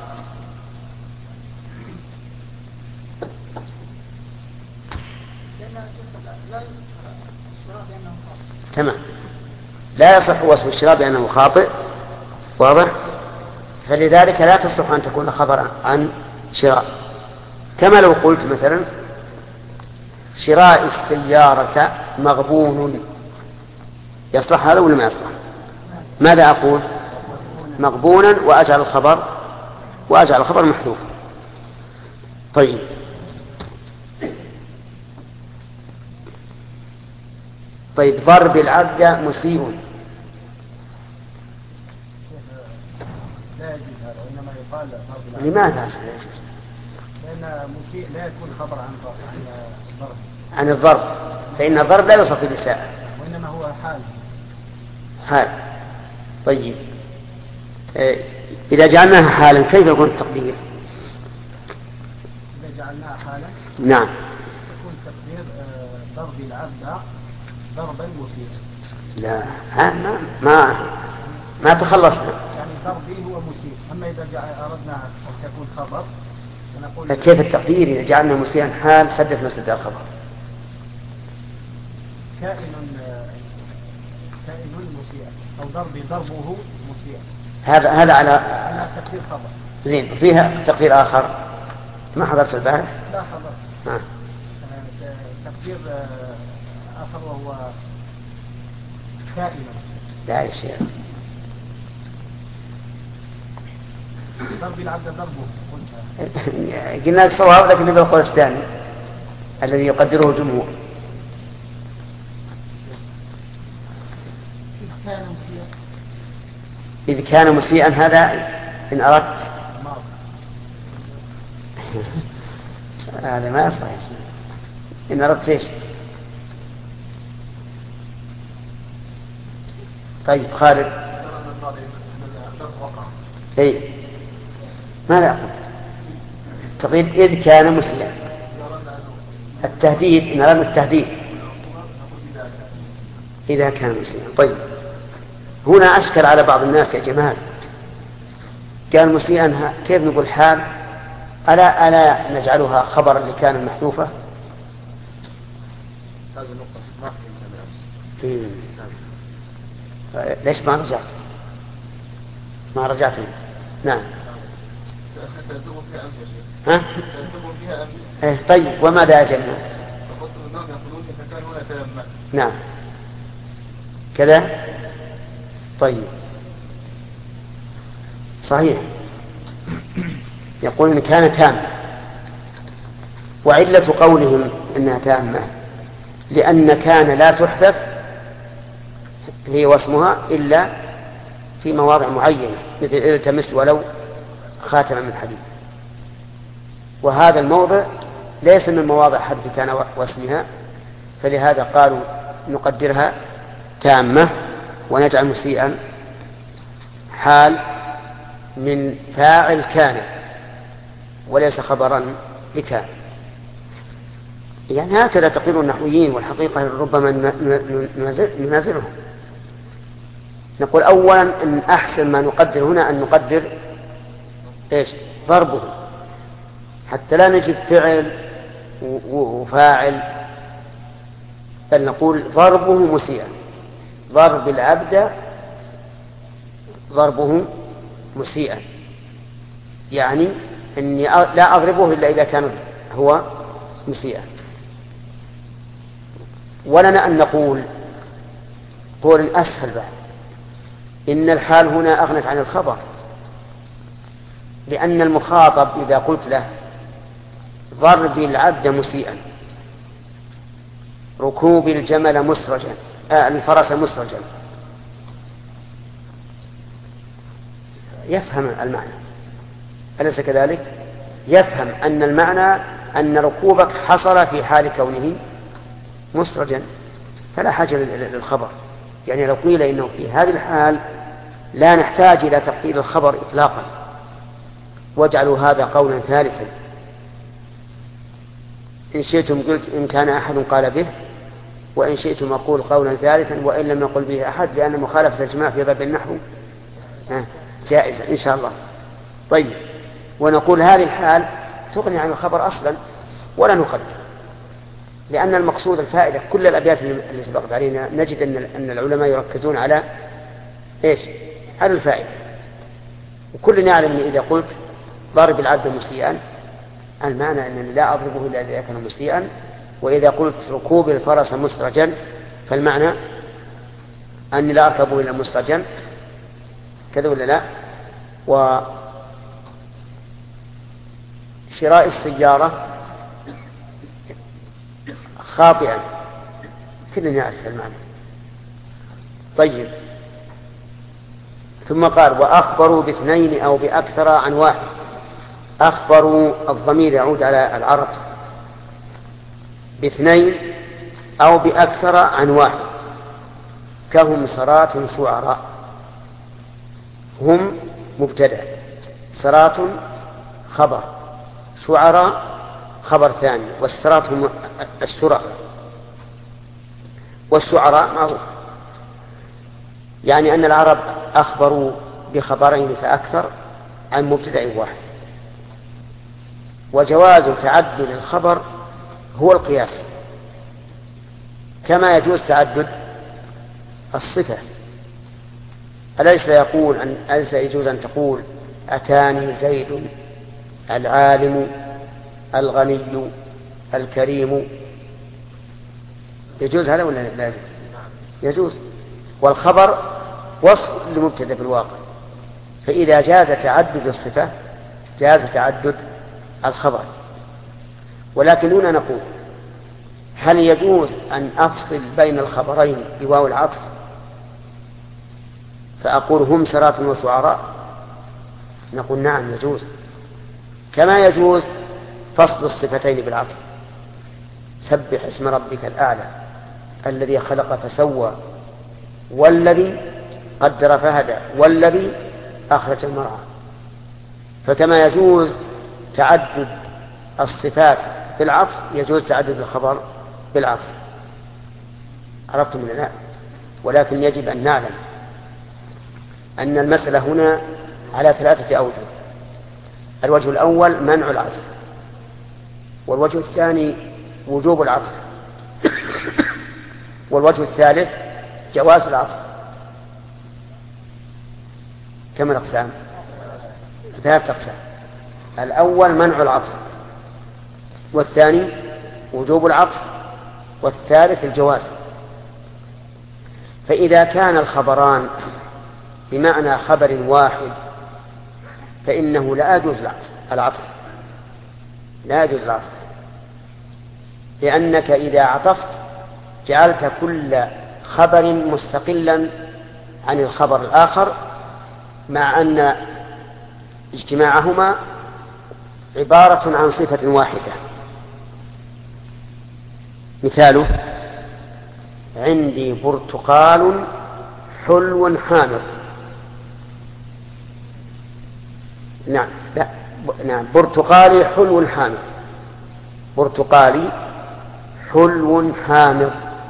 تمام، لا يصح وصف الشراء بأنه خاطئ، واضح؟ فلذلك لا تصح أن تكون خبرا عن شراء. كما لو قلت مثلا شراء السيارة مغبون، يصلح هذا ولا ما يصلح؟ ماذا أقول؟ مغبونا وأجعل الخبر محذوف. طيب ضرب العبد مسيء، لا يجوز هذا، وإنما يقال لماذا؟ لأن مسيء لا يكون خبر عن الضرب، فإن الضرب لا يوصف بالإساءة وإنما هو حال. طيب إذا جعلناها حالا كيف يكون التقدير؟ إذا جعلناها حالا نعم يكون تقدير ضرب العبد ضربا مسيئا. لا ما تخلصنا، يعني ضربي هو مسيء. أما إذا أردنا أن تكون خبر فنقول فكيف التقدير إذا جعلنا مسيئا حال سدت مسدد الخبر؟ كائن مسيئا أو ضربه مسيئا، هذا على تقدير خبر. زين، فيها تقدير آخر ما حضرت البارح؟ لا خبر. تقدير آخر وهو كائن. لا يا شيخ، ضرب العبد ضربه قلنا لك صواب، لكن نبي القول الثاني الذي يقدره الجمهور. إذ كان مسيئا هذا إن أردت هذا ما يصح. إن أردت إيش؟ طيب خالد إيه ماذا أقول؟ تقيد إذ كان مسيئا، التهديد إن أردنا التهديد إذا كان مسيئا. طيب هنا أشكل على بعض الناس يا جمال، كان مسيئا كيف نقول حال؟ ألا نجعلها خبرا لكان محذوفة؟ هذه النقطة ما فهمتها. ليش ما رجعت نعم ها؟ طيب وماذا أجبنا؟ نعم كذا. طيب صحيح، يقول إن كان تام، وعلة قولهم إنها تامة لأن كان لا تحذف هي واسمها إلا في مواضع معينة، مثل التمس ولو خاتما من حديد، وهذا الموضع ليس من مواضع حذف كان واسمها، فلهذا قالوا نقدرها تامة ونجعل مسيئا حال من فاعل كان وليس خبرا لكان. يعني هكذا تقدير النحويين، والحقيقة ربما ننازعهم. نقول أولا أن أحسن ما نقدر هنا أن نقدر إيش؟ ضربه، حتى لا نجد فعل وفاعل، بل نقول ضربه مسيئا. ضرب العبد ضربه مسيئا، يعني أني لا أضربه إلا إذا كان هو مسيئا. ولنا أن نقول قول أسهل بعد، إن الحال هنا أغنت عن الخبر، لأن المخاطب إذا قلت له ضرب العبد مسيئا، ركوب الجمل مسرجا، الفرس مسرجا، يفهم المعنى، أليس كذلك؟ يفهم أن المعنى أن ركوبك حصل في حال كونه مسرجا، فلا حاجة للخبر. يعني لو قيل إنه في هذه الحال لا نحتاج إلى تقدير الخبر إطلاقا، واجعلوا هذا قولا ثالثا، إن شئتم قلت إن كان أحد قال به، وإن شئتم أقول قولا ثالثا وإن لم يقل به أحد، لأن مخالفة الجماع في باب النحو جائزة إن شاء الله. طيب، ونقول هذه الحال تغني عن الخبر أصلا ولا نقدر، لأن المقصود الفائدة. كل الأبيات اللي سبقت علينا نجد أن العلماء يركزون على إيش؟ على الفائدة. وكلنا يعلم أن إذا قلت ضرب العبد مسيئا المعنى أنني لا أضربه إلا إذا كان مسيئا، وإذا قلت ركوب الفرس مسرجا فالمعنى أني لا أركبه إلا مسرجا، كذا ولا لا؟ وشراء السيارة خاطئا، كلنا نعرف المعنى. طيب، ثم قال وأخبروا باثنين أو بأكثر عن واحد. أخبروا الضمير يعود على العرب، باثنين أو بأكثر عن واحد، كهم سرات شعراء. هم مبتدأ، سرات خبر، شعراء خبر ثاني، والسرات هم السرى، والشعراء معروف. يعني أن العرب أخبروا بخبرين فأكثر عن مبتدأ واحد. وجواز تعدد الخبر هو القياس، كما يجوز تعدد الصفة. أليس يجوز أن تقول أتاني زيد العالم الغني الكريم؟ يجوز هذا ولا لا؟ يجوز. والخبر وصف لمبتدأ في الواقع، فإذا جاز تعدد الصفة جاز تعدد الخبر. ولكن هنا نقول هل يجوز أن أفصل بين الخبرين بواو العطف فأقول هم سرات وشعراء؟ نقول نعم يجوز، كما يجوز فصل الصفتين بالعطف. سبح اسم ربك الأعلى الذي خلق فسوى والذي قدر فهدى والذي أخرج المرعى. فكما يجوز تعدد الصفات بالعطف يجوز تعدد الخبر بالعطف. عرفتم ولا لا؟ ولكن يجب أن نعلم أن المسألة هنا على 3 أوجه. الوجه الأول منع العطف، والوجه الثاني وجوب العطف، والوجه الثالث جواز العطف. كم الأقسام؟ 3 أقسام. الأول منع العطف، والثاني وجوب العطف، والثالث الجواز. فإذا كان الخبران بمعنى خبر واحد فإنه لا يجوز العطف، لا يجوز العطف، لأنك إذا عطفت جعلت كل خبر مستقلا عن الخبر الآخر، مع أن اجتماعهما عبارة عن صفة واحدة. مثاله: عندي برتقال حلو حامض. نعم، لا، نعم، برتقالي حلو حامض. برتقالي حلو حامض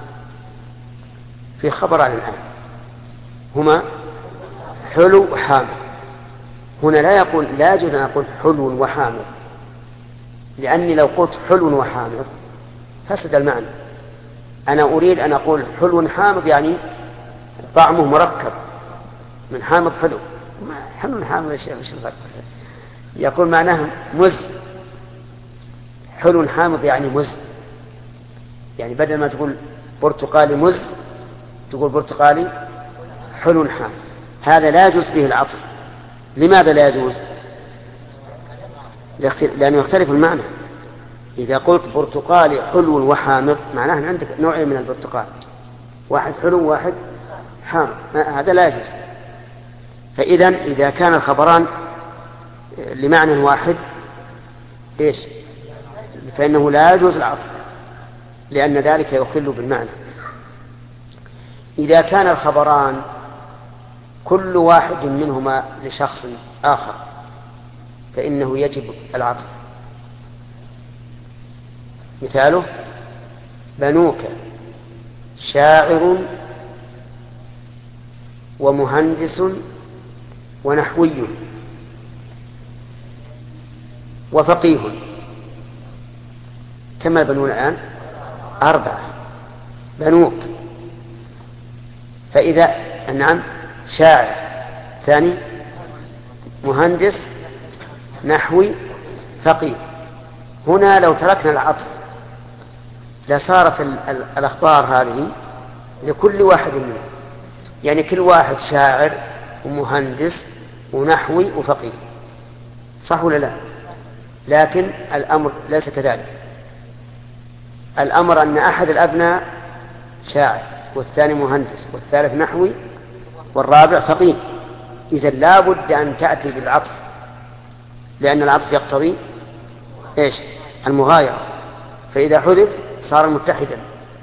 في خبر عن الآن، هما حلو حامض. هنا لا يجوز أن أقول حلو وحامض، لأني لو قلت حلو وحامض فسد المعنى. أنا أريد أن أقول حلو حامض يعني طعمه مركب من حامض حلو. حلو حامض يا شيخ، يقول معناه مز. حلو حامض يعني مز، يعني بدل ما تقول برتقالي مز تقول برتقالي حلو حامض. هذا لا يجوز به العطف. لماذا لا يجوز؟ لأنه يختلف المعنى. إذا قلت برتقالي حلو وحامض معناه أن عندك نوعين من البرتقال، واحد حلو وواحد حامض، هذا لا يجوز. فإذا إذا كان الخبران لمعنى واحد إيش؟ فإنه لا يجوز العطف، لأن ذلك يخل بالمعنى. إذا كان الخبران كل واحد منهما لشخص آخر فإنه يجب العطف. مثاله: بنوك شاعر ومهندس ونحوي وفقيه. كم البنون الآن؟ 4. بنوك، فإذا نعم شاعر، ثاني مهندس، نحوي، فقيه. هنا لو تركنا العطف لصارت الأخبار هذه لكل واحد منهم، يعني كل واحد شاعر ومهندس ونحوي وفقيه، صح ولا لا؟ لكن الأمر ليس كذلك. الأمر أن أحد الأبناء شاعر، والثاني مهندس، والثالث نحوي، والرابع فقيه. إذن لا بد أن تأتي بالعطف، لأن العطف يقتضي إيش؟ المغايرة. فإذا حذف صار متحدا.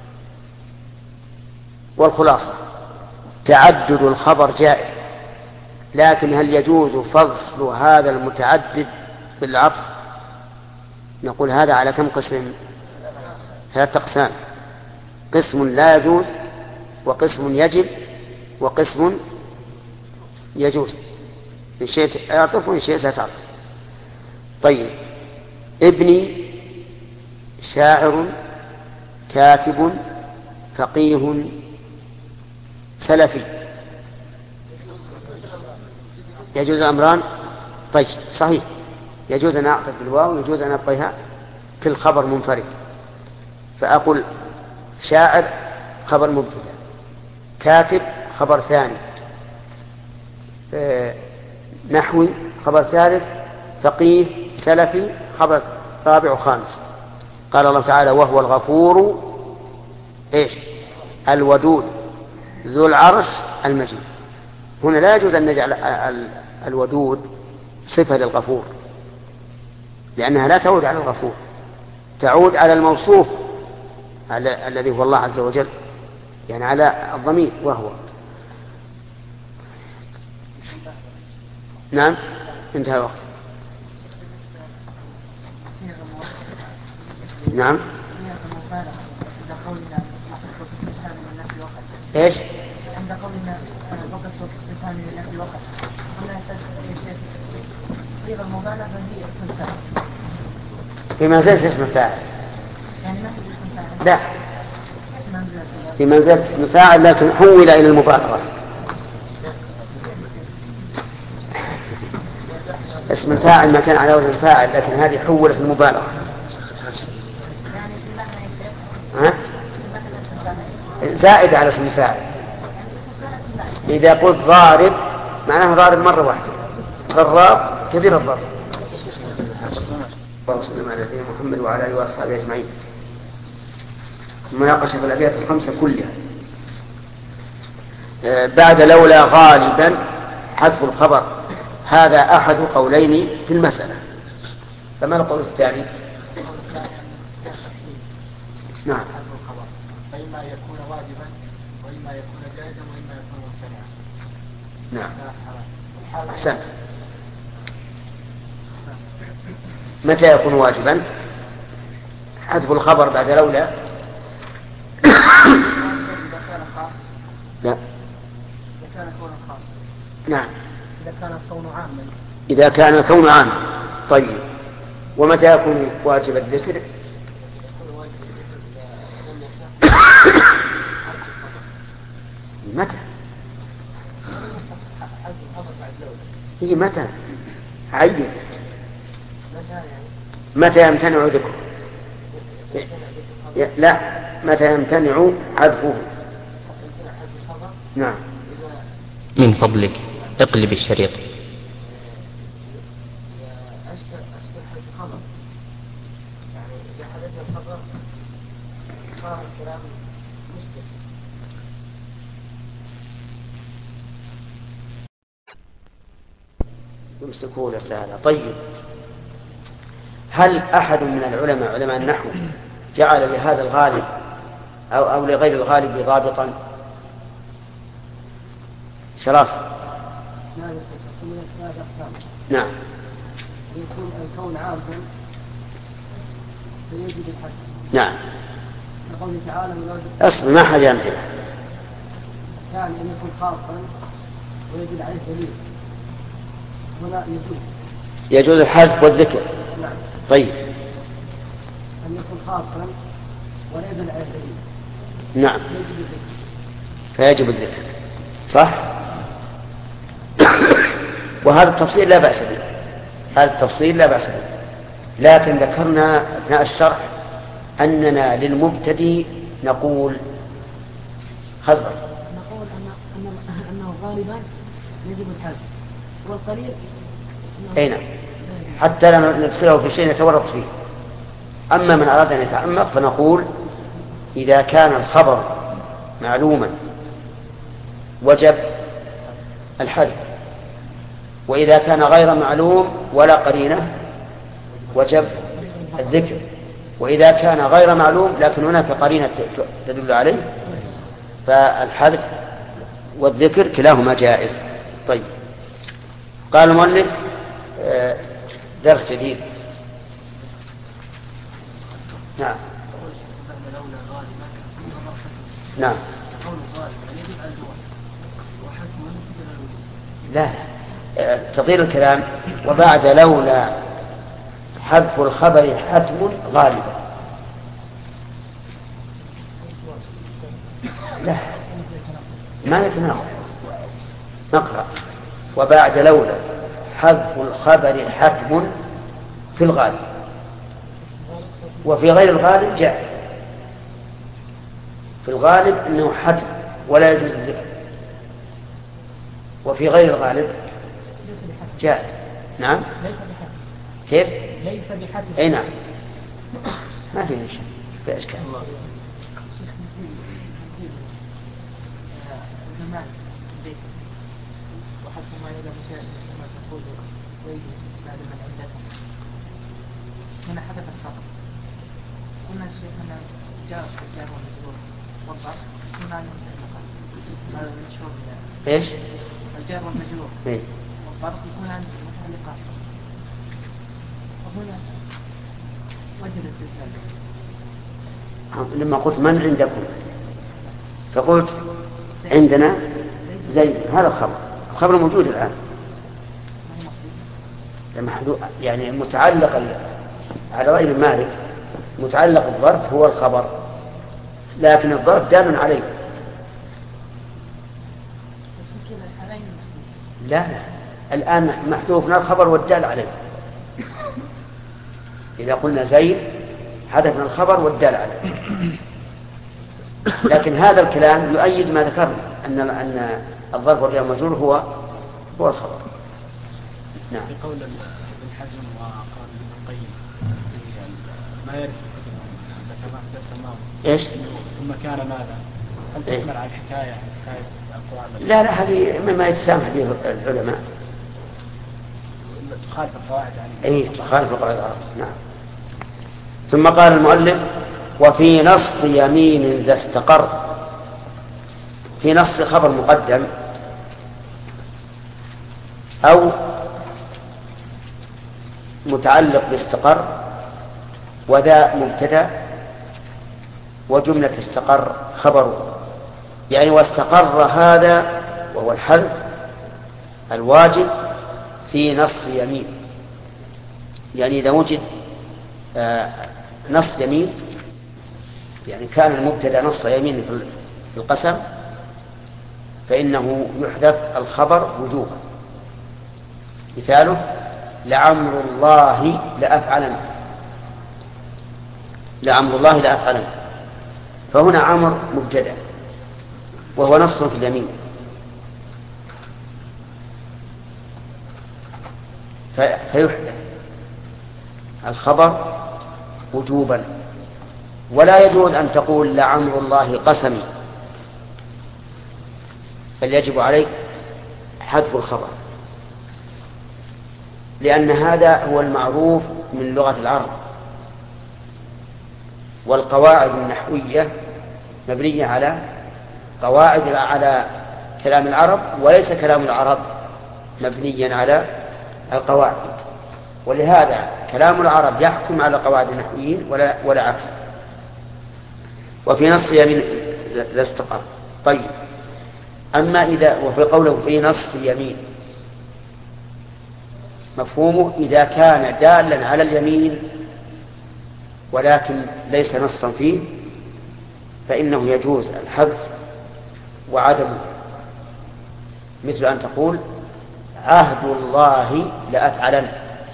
والخلاصة: تعدد الخبر جائز، لكن هل يجوز فصل هذا المتعدد بالعطف؟ نقول هذا على كم قسم؟ 3 أقسام: قسم لا يجوز، وقسم يجب، وقسم يجوز. إن شئت اعطف وإن شئت لا تعطف. طيب: ابني شاعر كاتب فقيه سلفي. يجوز أمران؟ طيب صحيح، يجوز أن أعطف بالواو، ويجوز أن أبقيها في الخبر منفرد، فأقول شاعر خبر مبتدأ، كاتب خبر ثاني، نحوي خبر ثالث، فقيه سلفي خبر رابع وخامس. قال الله تعالى: وهو الغفور إيش؟ الودود ذو العرش المجيد. هنا لا يجوز أن نجعل الودود صفة للغفور، لأنها لا تعود على الغفور، تعود على الموصوف الذي هو الله عز وجل، يعني على الضمير وهو. نعم، انتهى الوقت. نعم. ايش؟ عند قولنا بقى الصوت الثاني من في الوقت قلنا صيغه المبالغه هي اسم الفاعل في منزلة اسم الفاعل، يعني ما هي اسم الفاعل؟ لا، في منزلة اسم الفاعل لكن حول إلى المبالغة. اسم الفاعل ما كان على وزن الفاعل، لكن هذه حولت المبالغة. يعني في معنى ها؟ زائد على اسم الفاعل. إذا قلت ضارب معناه ضارب مرة واحدة، ضراب كثير الضرب. اللهم صل على سيدنا محمد وعلى آله وأصحابه أجمعين. مناقشة في الأبيات الخمسة كلها. بعد لولا غالبا حذف الخبر، هذا أحد قولين في المسألة. فما القول الثاني؟ نعم. إما يكون واجبا وإما يكون جائزا وإما يكون ممتنعا. نعم أحسن. متى يكون واجبا؟ حذف الخبر بعد لولا. إذا كان خاص. لا. إذا كان كون خاص. نعم. إذا كان الكون عاما. إذا كان الكون عاما. طيب. ومتى يكون واجب الذكر؟ متى؟ هي متى؟ عين. متى يمتنع ذكره؟ لا، متى يمتنع عذفه؟ نعم. من فضلك اقلب الشريط. يمسكون سهلا. طيب، هل أحد من العلماء علماء النحو جعل لهذا الغالب أو لغير الغالب ضابطا؟ شرف. نعم. يكون الكون عاما فيجب الحد. نعم. كقوله تعالى أصل ما حاجة أمثلة. يعني أن يكون خاصا ويجب عليه دليل. هنا يجوز الحذف والذكر. نعم. طيب. أن يكون خاصا ولا يدل على دليل. نعم. فيجب الذكر. صح. وهذا التفصيل لا بأس به. هذا التفصيل لا بأس به. لكن ذكرنا أثناء الشرح أننا للمبتدئ نقول خزر. نقول أنه غالبا يجب الحذف والقليل. أي نعم. حتى لا ندخله في شيء نتورط فيه. أما من أراد أن يتعمق فنقول إذا كان الخبر معلوما وجب الحذف، وإذا كان غير معلوم ولا قرينة وجب الذكر، وإذا كان غير معلوم لكن هناك قرينة تدل عليه فالحذف والذكر كلاهما جائز. طيب، قال المؤلف درس جديد. نعم. نعم. لا، تطير الكلام. وبعد لولا حذف الخبر حتم غالبا. لا، ما يتناقض. نقرأ: وبعد لولا حذف الخبر حتم في الغالب، وفي غير الغالب جائز. في الغالب انه حتم ولا يجوز الذكر، وفي غير الغالب جائز. نعم. كيف؟ ليس بحتم. اي نعم، ما في شيء، في اشكال. وحتى ما إذا مشاء كما تقول ويجب بعد من عندكم هنا حدث الخطأ. قلنا الشيخ أن جاء الجار والمجرور والضرب هنا هذا المشهور ايش؟ الجار والمجرور إيه؟ والضرب يكون عند متعلقات. وهنا وجب الاستدلال. لما قلت من عندكم فقلت عندنا زيد، هذا الخبر موجود الآن. يعني متعلق على رأي ابن مالك متعلق الظرف هو الخبر، لكن الظرف دال عليه. لا، الآن محذوفنا الخبر والدال عليه. إذا قلنا زيد حذفنا الخبر والدال عليه. لكن هذا الكلام يؤيد ما ذكرنا أن الظرف والجار والمجرور هو الخبر. نعم. في قول ابن حزم وقال ابن القيم ما يعرف الكتب ذكرناه في الدرس الماضي. ايش؟ ثم كان ماذا؟ هل تحمل على حكاية القرآن؟ لا، هذه مما يتسامح به العلماء. تخالف القواعد يعني. اي تخالف القواعد العربية. نعم. ثم قال المؤلف وفي نص يمين ذا استقر. في نص خبر مقدم أو متعلق باستقر، وذا مبتدأ وجملة استقر خبره، يعني واستقر هذا وهو الحذف الواجب في نص يمين. يعني إذا وجد نص يمين، يعني كان المبتدأ نص يمين في القسم، فإنه يحذف الخبر وجوبا. مثاله لعمر الله لأفعلن، لعمر الله لأفعلن، فهنا عمر مبتدأ وهو نص في اليمين، فيحذف الخبر وجوبا. ولا يجوز أن تقول لعمر الله قسمي، بل يجب عليك حذف الخبر، لأن هذا هو المعروف من لغة العرب، والقواعد النحوية مبنية على قواعد على كلام العرب، وليس كلام العرب مبنيا على القواعد، ولهذا كلام العرب يحكم على قواعد النحويين ولا عكس. وفي نص يمين لا استقر. طيب، أما إذا وفي قوله في نص يمين، مفهومه إذا كان دالا على اليمين ولكن ليس نصا فيه فإنه يجوز الحذف وعدمه، مثل أن تقول عهد الله لأفعلن،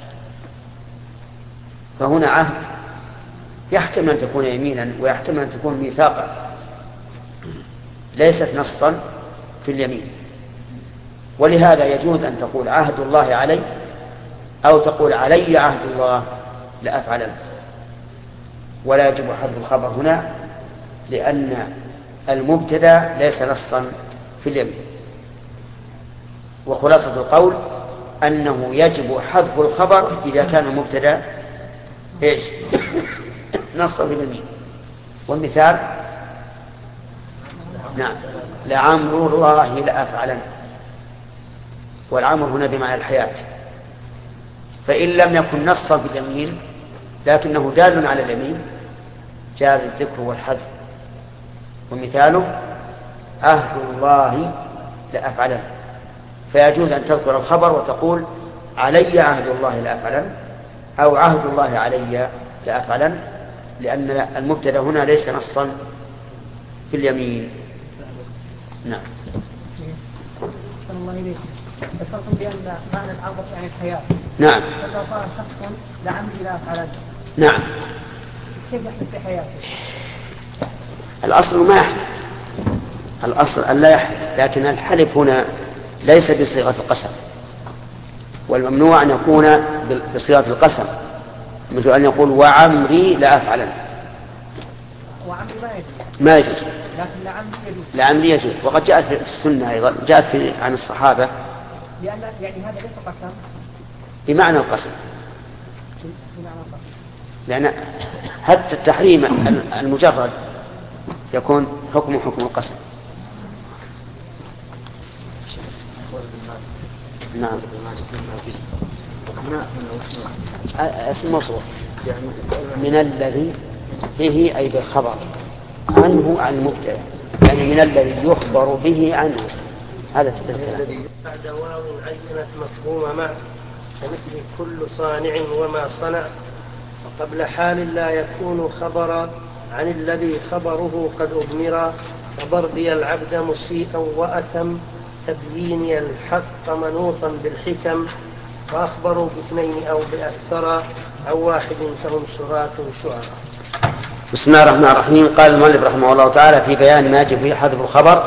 فهنا عهد يحتمل أن تكون يمينا ويحتمل أن تكون ميثاقا، ليست نصا في اليمين. ولهذا يجوز أن تقول عهد الله علي، أو تقول علي عهد الله لأفعلن، ولا يجب حذف الخبر هنا، لأن المبتدأ ليس نصا في اليمين. وخلاصة القول أنه يجب حذف الخبر إذا كان المبتدأ إيش؟ نصا في اليمين. والمثال نعم لعمر الله لأفعلن، والعمر هنا بمعنى الحياة، فإن لم يكن نصا في اليمين لكنه دال على اليمين جاز الذكر والحذف. ومثاله عهد الله لأفعلن، فيجوز أن تذكر الخبر وتقول علي عهد الله لأفعلن، أو عهد الله علي لأفعلن، لأن المبتدأ هنا ليس نصا في اليمين. نعم. الله إليك. ذكرتم بأن معنى العبر يعني الحياة. نعم. فإذا قال شخص لعمري لا أفعلن. نعم. كيف يحدث في حياته؟ الأصل ما يحلف، الأصل أن لا يحلف، لكن الحلف هنا ليس بصيغة القسم، والممنوع أن يكون بصيغة القسم، مثل أن يقول وعمري لا أفعلن. وعمري ما يجوز. لكن لعمري يجوز. لعمري يجوز، وقد جاءت في السنة أيضا، جاءت عن الصحابة، لأن يعني هذا ليس قسم بمعنى القسم، بمعنى القسم، لأن حتى التحريم المجرد يكون حكم القسم. نعم. اسم موصول من الذي به أي بالخبر عنه عن المبتدأ، يعني من الذي يخبر به عنه، هذا الكلام. بعد واو عينت مفهوم مع كمثل كل صانع وما صنع، وقبل حال لا يكون خبرا عن الذي خبره قد أضمر، فبردي العبد مسيئا وأتم تبييني الحق منوطا بالحكم، وأخبروا باثنين أو بأكثر أو واحد فهم شراة شعراء. بسم الله الرحمن الرحيم. قال المؤلف رحمه الله تعالى في بيان ما يجب فيه حذف الخبر،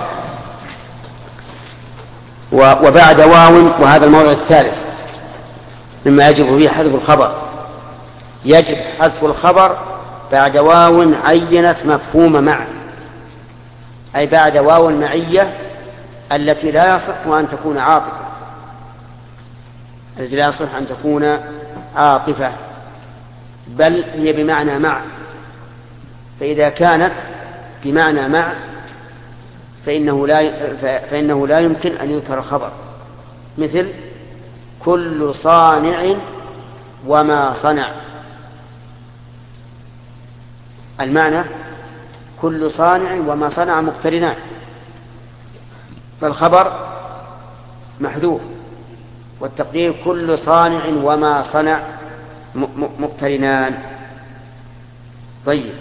وبعد واو، وهذا الموضع الثالث مما يجب فيه حذف الخبر. يجب حذف الخبر بعد واو عينت مفهوم مع، أي بعد واو المعية التي لا يصح أن تكون عاطفة، التي لا يصح أن تكون عاطفة، بل هي بمعنى مع، فإذا كانت بمعنى مع فإنه لا يمكن أن يذكر خبر، مثل كل صانع وما صنع. المعنى كل صانع وما صنع مقترنان، فالخبر محذوف، والتقدير كل صانع وما صنع مقترنان. طيب،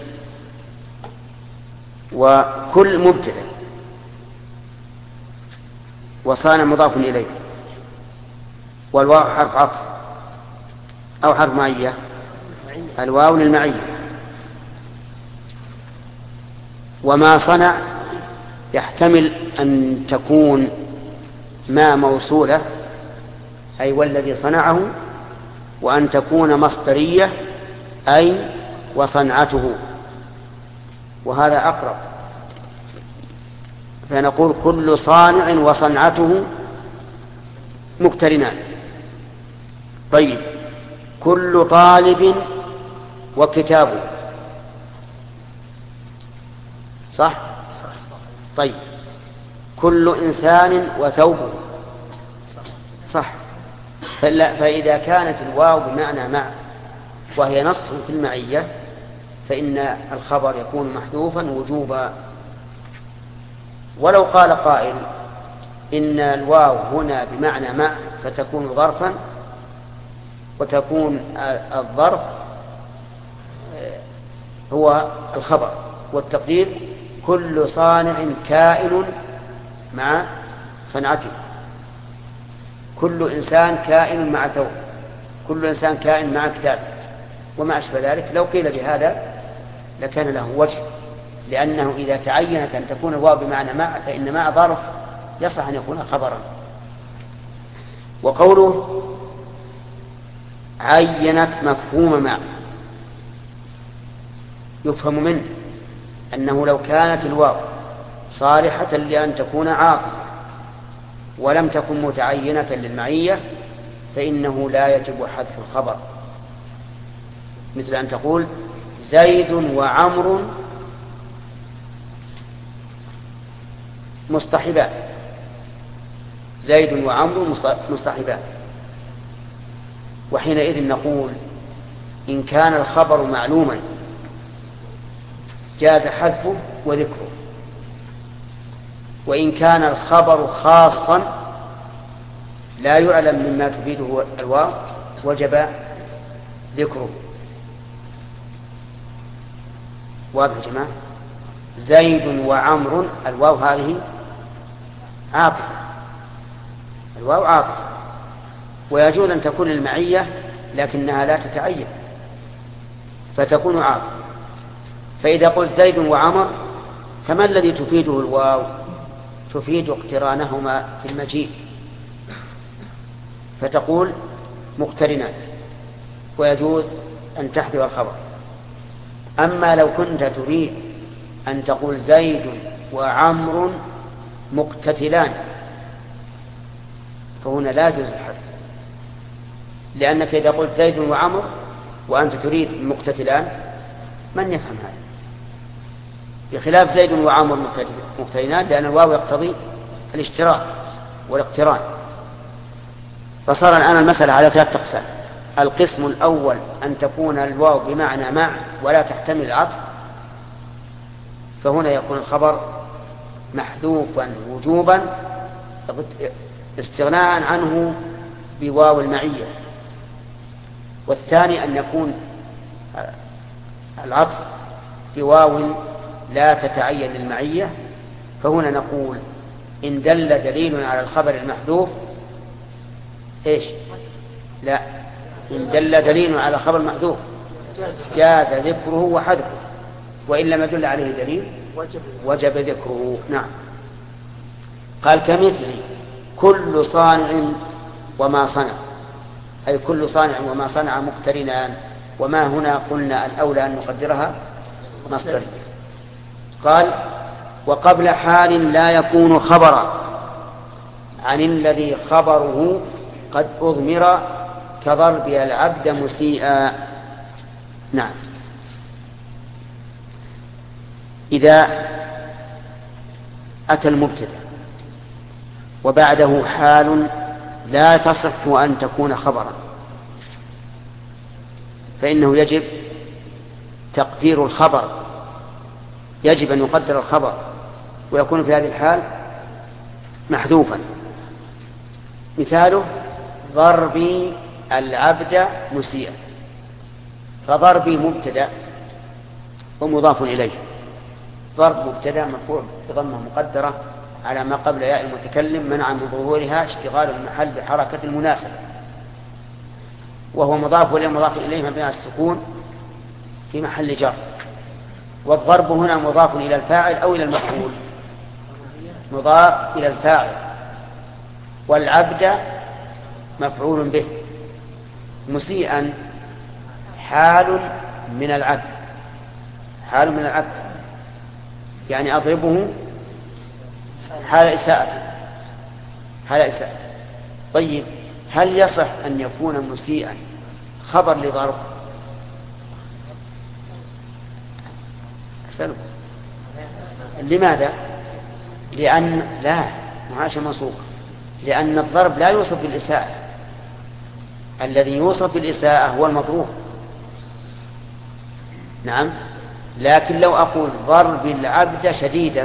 وكل مبتدأ وصانع مضاف إليه، والواو حرف عطف أو حرف معية، الواو للمعية. وما صنع يحتمل أن تكون ما موصولة، أي والذي صنعه، وأن تكون مصدرية، أي وصنعته، وهذا أقرب. فنقول كل صانع وصنعته مقترنان. طيب، كل طالب وكتابه، صح؟ طيب، كل إنسان وثوبه، صح؟ فإذا كانت الواو بمعنى مع وهي نص في المعية فإن الخبر يكون محذوفا وجوبا. ولو قال قائل إن الواو هنا بمعنى مع فتكون ظرفا، وتكون الظرف هو الخبر، والتقدير كل صانع كائن مع صنعته، كل إنسان كائن مع ثوب، كل إنسان كائن مع كتاب، وما أشبه ذلك. لو قيل بهذا لكان له وجه، لأنه إذا تعينت أن تكون الواو بمعنى مع فإن مع ظرف يصح أن يكون خبرا. وقوله عينت مفهوم مع، يفهم منه أنه لو كانت الواو صالحة لأن تكون عاطفة ولم تكن متعينة للمعية فإنه لا يجب حذف الخبر، مثل أن تقول زيد وعمر مصطحبان، زيد وعمر مصطحبان. وحينئذ نقول إن كان الخبر معلوما جاز حذفه وذكره، وإن كان الخبر خاصا لا يعلم مما تفيده الواو وجب ذكره. واضح يا جماعة؟ زيد وعمر، الواو هذه عاطفة، الواو عاطفة، ويجوز أن تكون المعية لكنها لا تتعين فتكون عاطفة. فإذا قلت زيد وعمر فما الذي تفيده الواو؟ تفيد اقترانهما في المجيء، فتقول مقترنان، ويجوز أن تحذف الخبر. أما لو كنت تريد أن تقول زيد وعمر مقتتلان فهنا لا يجوز الحذف، لأنك إذا قلت زيد وعمر وأنت تريد مقتتلان من يفهم هذا؟ بخلاف زيد وعمر مقترنان، لأن الواو يقتضي الاشتراك والاقتران. فصار الآن المسألة على 3 أقسام. القسم الأول أن تكون الواو بمعنى مع ولا تحتمل العطف، فهنا يكون الخبر محذوفا وجوبا استغناء عنه بواو المعية. والثاني أن يكون العطف بواو لا تتعين للمعية، فهنا نقول إن دل دليل على الخبر المحذوف إيش؟ لا، إن دل دليل على خبر محذوف جاز ذكره وحذفه، وإن لم يدل عليه دليل وجب ذكره. نعم. قال كمثل كل صانع وما صنع، أي كل صانع وما صنع مقترنان، وما هنا قلنا الأولى أن نقدرها مصدر. قال وقبل حال لا يكون خبرا عن الذي خبره قد أضمر كضرب العبد مسيئا. نعم. إذا أتى المبتدأ وبعده حال لا تصح أن تكون خبرا، فإنه يجب تقدير الخبر، يجب أن يقدر الخبر ويكون في هذه الحال محذوفا. مثاله ضربي العبد مسيئا، فضربي مبتدأ ومضاف إليه، ضرب مبتدأ مرفوع بضمة مقدرة على ما قبل ياء المتكلم منع من ظهورها اشتغال المحل بحركة المناسبة، وهو مضاف إليه مبني على السكون في محل جر. والضرب هنا مضاف إلى الفاعل أو إلى المفعول؟ مضاف إلى الفاعل، والعبد مفعول به. مسيئا حال من العبد، حال من العبد يعني أضربه حال إساءته، حال إساءته. طيب هل يصح أن يكون مسيئا خبر لضرب؟ أسألك لماذا؟ لأن لا معاش منصوب، لأن الضرب لا يوصف بالإساءة، الذي يوصف بالإساءة هو المضروب. نعم، لكن لو أقول ضرب العبد شديدا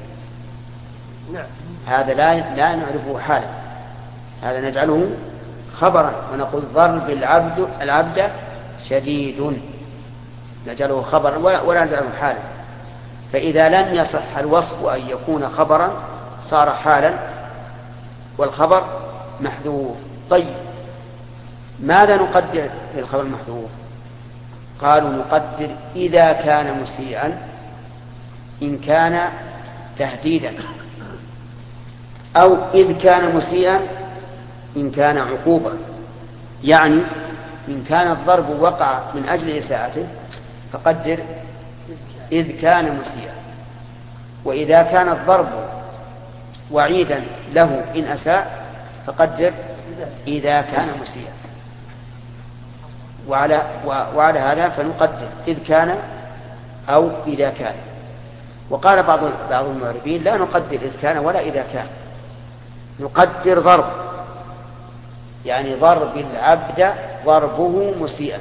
هذا لا نعرفه حالا، هذا نجعله خبرا ونقول ضرب العبد شديد، نجعله خبرا ولا نجعله حالا. فإذا لم يصح الوصف أن يكون خبرا صار حالا والخبر محذوف. طيب ماذا نقدر في الخبر المحذوف؟ قالوا نقدر إذا كان مسيئا إن كان تهديدا، أو إذ كان مسيئا إن كان عقوبة. يعني إن كان الضرب وقع من أجل إساءته فقدر إذ كان مسيئا، وإذا كان الضرب وعيدا له إن أساء فقدر إذا كان مسيئا. وعلى هذا فنقدر إذ كان أو إذا كان. وقال بعض المعربين لا نقدر إذ كان ولا إذا كان، نقدر ضرب، يعني ضرب العبد ضربه مسيئا،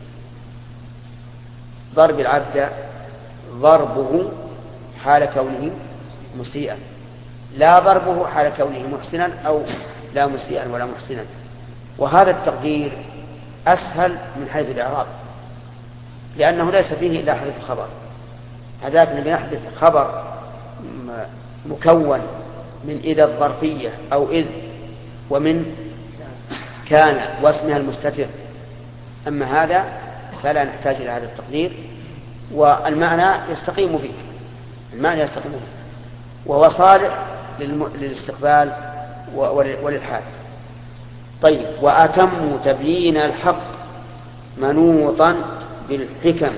ضرب العبد ضربه حال كونه مسيئا، لا ضربه حال كونه محسنا أو لا مسيئا ولا محسنا. وهذا التقدير أسهل من حيث الإعراب، لأنه ليس فيه إلا حذف الخبر. هذاك نبي نحذف خبر مكون من إذا الظرفية أو إذ ومن كان واسمها المستتر، أما هذا فلا نحتاج إلى هذا التقدير، والمعنى يستقيم به، المعنى يستقيم به، وهو صالح للاستقبال وللحال. طيب وأتم تبيين الحق منوطا بالحكم.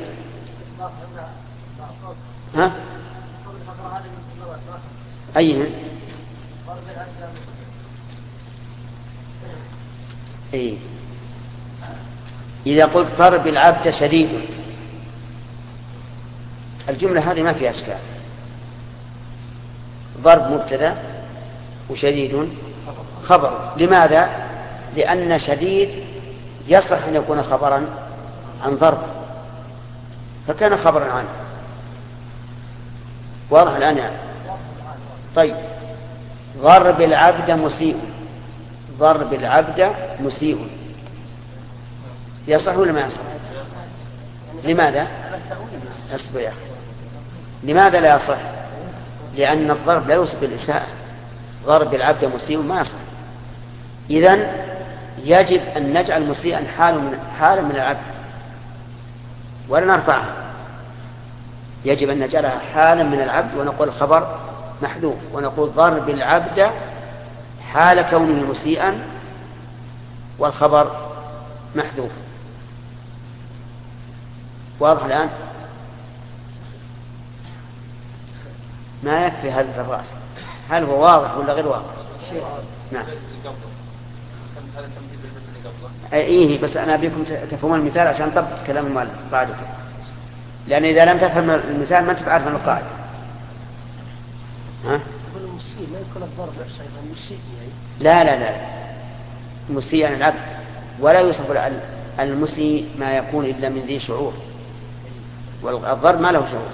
ها؟ أيها؟ أي إذا قلت ضرب العبد شديد، الجملة هذه ما فيها أشكال، ضرب مبتدأ وشديد خبر. لماذا؟ لأن شديد يصح أن يكون خبرا عن ضرب فكان خبرا عنه. واضح الآن يعني؟ طيب ضرب العبد مسيء، ضرب العبد مسيء يصح ولا ما يصح؟ لماذا؟ اصبر يا أخي، لماذا لا يصح؟ لأن الضرب لا يوصف بالإساءة، ضرب العبد مسيء ما يصح. إذن يجب أن نجعل مسيئا حالا من العبد ولا نرفعها، يجب أن نجعلها حالا من العبد ونقول خبر محذوف، ونقول ضرب العبد حال كونه مسيئا والخبر محذوف. واضح الآن؟ ما يكفي هذا الرأس، هل هو واضح ولا غير واضح؟ نعم. إيه بس أنا أبيكم تفهمون المثال عشان طبق كلام المؤلف بعد، لأن إذا لم تفهم المثال ما تبقى عارف القاعدة. ها؟ يقول المسيء ما يكون الضرب نفسه أيضا مسيء يعني. لا مسيء عن العبد، ولا يوصف المسيء ما يكون إلا من ذي شعور، والضرب ما له شعور.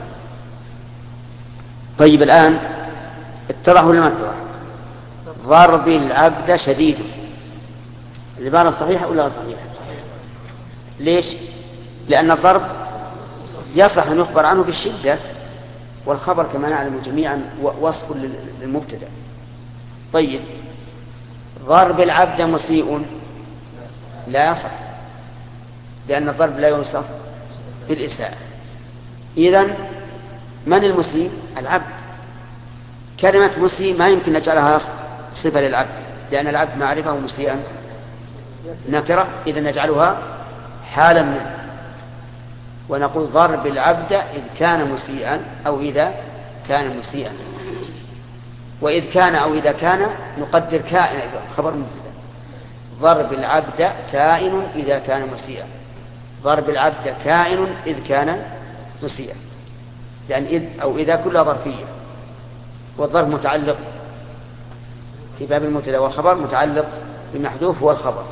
طيب الآن اتضح ولا ما اتضح؟ ضرب العبد شديد، العبارة صحيحة ولا غير صحيحة؟ ليش؟ لأن الضرب يصح أن يخبر عنه بالشدة، والخبر كما نعلم جميعا وصف للمبتدأ. طيب ضرب العبد مسيء لا يصح، لأن الضرب لا يوصف بالإساءة. إذن من المسيء؟ العبد. كلمة مسيء ما يمكن نجعلها صفة للعبد، لأن العبد معرفة مسيئا نكرة، إذا نجعلها حالا منه، ونقول ضرب العبد إذ كان مسيئا أو إذا كان مسيئا. وإذ كان أو إذا كان نقدر كائن خبر مبتدأ. ضرب العبد كائن إذا كان مسيئا، ضرب العبد كائن إذ كان مسيئا، يعني إذ أو إذا كلها ظرفية، والظرف متعلق في باب المبتدأ، والخبر متعلق بالمحذوف هو الخبر.